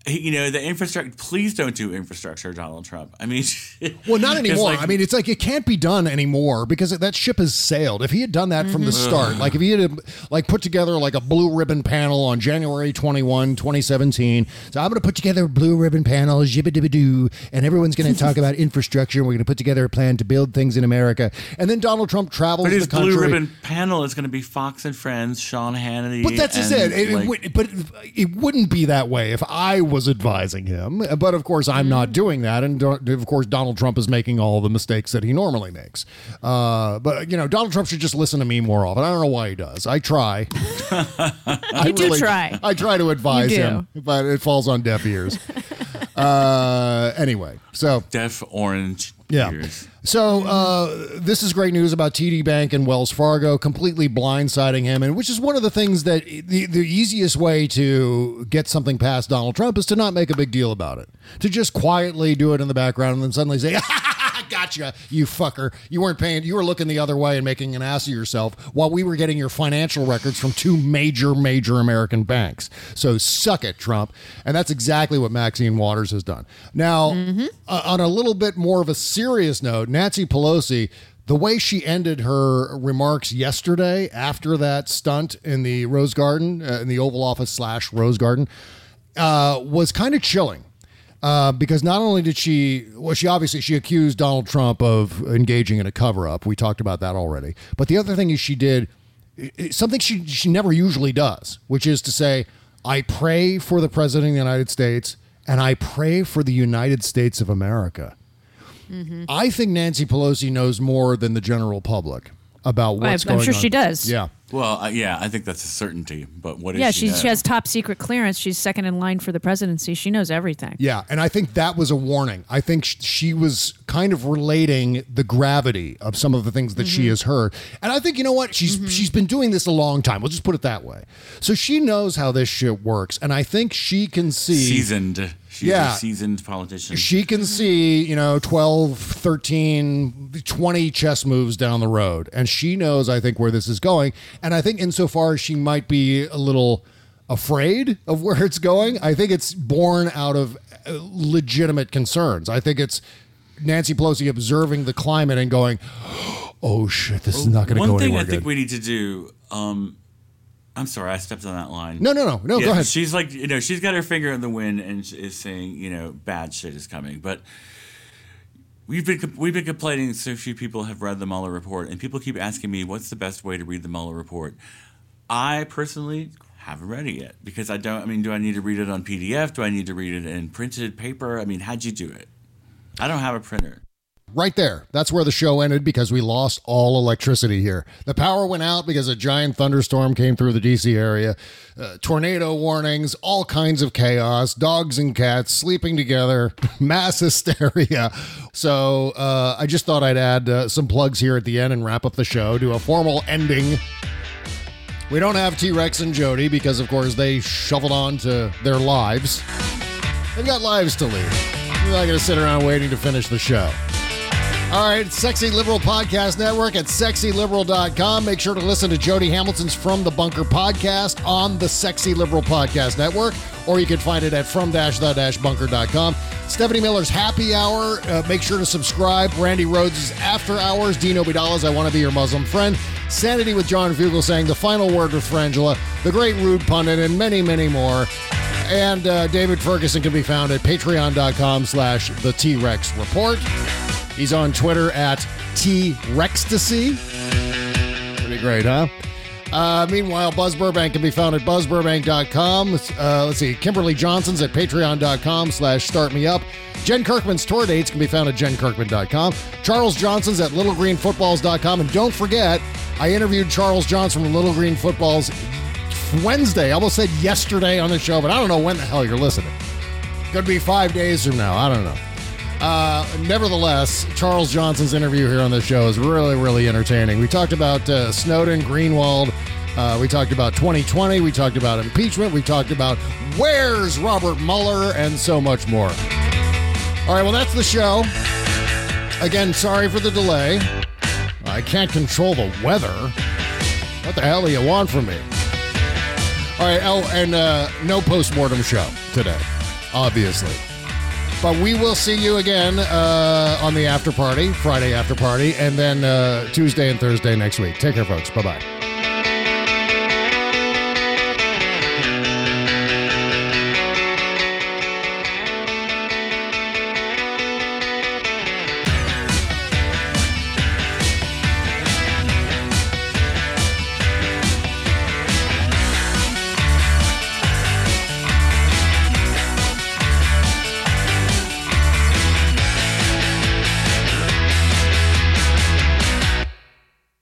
you know, the infrastructure, please don't do infrastructure, Donald Trump. I mean, well, not anymore. Like, I mean, it's like it can't be done anymore because that ship has sailed. If he had done that mm-hmm. from the start, like if he had like put together like a blue ribbon panel on January twenty-first, twenty seventeen, so I'm going to put together a blue ribbon panel, jibba-dibba-doo, and everyone's going to talk about infrastructure. And we're going to put together a plan to build things in America. And then Donald Trump travels but his the country. Blue ribbon panel is going to be Fox and Friends, Sean Hannity. But that's just it. it, like, it but it wouldn't be that way if I was advising him. But of course, I'm not doing that. And of course, Donald Trump is making all the mistakes that he normally makes. Uh, but, you know, Donald Trump should just listen to me more often. I don't know why he does. I try. I you do really, try. I try to advise him, but it falls on deaf ears. uh, anyway, so. Deaf orange yeah. ears. So uh, this is great news about T D Bank and Wells Fargo completely blindsiding him, and which is one of the things that the, the easiest way to get something past Donald Trump is to not make a big deal about it, to just quietly do it in the background and then suddenly say, gotcha, you fucker. You weren't paying. You were looking the other way and making an ass of yourself while we were getting your financial records from two major, major American banks. So suck it, Trump. And that's exactly what Maxine Waters has done. Now, mm-hmm. uh, on a little bit more of a serious note, Nancy Pelosi, the way she ended her remarks yesterday after that stunt in the Rose Garden, uh, in the Oval Office slash Rose Garden, uh, was kind of chilling. Uh, because not only did she, well, she obviously, she accused Donald Trump of engaging in a cover-up. We talked about that already. But the other thing is she did something she, she never usually does, which is to say, I pray for the President of the United States and I pray for the United States of America. Mm-hmm. I think Nancy Pelosi knows more than the general public about what's I'm going on. I'm sure she does. Yeah. Well, uh, yeah, I think that's a certainty. But what is yeah, she? Yeah, she has top secret clearance. She's second in line for the presidency. She knows everything. Yeah, and I think that was a warning. I think sh- she was kind of relating the gravity of some of the things that mm-hmm. she has heard. And I think, you know what? She's mm-hmm. she's been doing this a long time. We'll just put it that way. So she knows how this shit works. And I think she can see... Seasoned. She's yeah, a seasoned politician. She can see, you know, twelve, thirteen, twenty chess moves down the road. And she knows, I think, where this is going. And I think insofar as she might be a little afraid of where it's going, I think it's born out of legitimate concerns. I think it's Nancy Pelosi observing the climate and going, oh, shit, this is not going to go anywhere good. One thing I think we need to do... Um, I'm sorry, I stepped on that line. No, no, no, no. Yeah, go ahead. She's like, you know, she's got her finger in the wind and is saying, you know, bad shit is coming. But we've been we've been complaining so few people have read the Mueller report, and people keep asking me what's the best way to read the Mueller report. I personally haven't read it yet because I don't. I mean, do I need to read it on P D F? Do I need to read it in printed paper? I mean, how'd you do it? I don't have a printer. Right there. That's where the show ended because we lost all electricity here. The power went out because a giant thunderstorm came through the D C area. Uh, tornado warnings, all kinds of chaos, dogs and cats sleeping together, mass hysteria. So uh, I just thought I'd add uh, some plugs here at the end and wrap up the show, do a formal ending. We don't have T-Rex and Jody because, of course, they shoveled on to their lives. They've got lives to lead. We're not going to sit around waiting to finish the show. All right, Sexy Liberal Podcast Network at sexy liberal dot com. Make sure to listen to Jody Hamilton's From the Bunker podcast on the Sexy Liberal Podcast Network, or you can find it at from dash the dash bunker dot com. Stephanie Miller's Happy Hour. Uh, make sure to subscribe. Randy Rhodes' After Hours. Dino Vidala's I Want to Be Your Muslim Friend. Sanity with John Fugelsang. The Final Word with Frangela. The Great Rude Pundit, and many, many more. And uh, David Ferguson can be found at patreon dot com slash the T-Rex Report. He's on Twitter at T-Rextasy. Pretty great, huh? Uh, meanwhile, Buzz Burbank can be found at buzz burbank dot com. Uh, let's see, Kimberly Johnson's at patreon dot com slash startmeup. Jen Kirkman's tour dates can be found at jen kirkman dot com. Charles Johnson's at little green footballs dot com. And don't forget, I interviewed Charles Johnson from Little Green Footballs Wednesday. I almost said yesterday on the show, but I don't know when the hell you're listening. Could be five days from now. I don't know. Uh, nevertheless, Charles Johnson's interview here on the show is really, really entertaining. We talked about uh, Snowden, Greenwald. Uh, we talked about twenty twenty. We talked about impeachment. We talked about where's Robert Mueller and so much more. All right, well, that's the show. Again, sorry for the delay. I can't control the weather. What the hell do you want from me? All right, oh, and uh, no postmortem show today. obviously. But we will see you again uh, on the after party, Friday after party, and then uh, Tuesday and Thursday next week. Take care, folks. Bye-bye.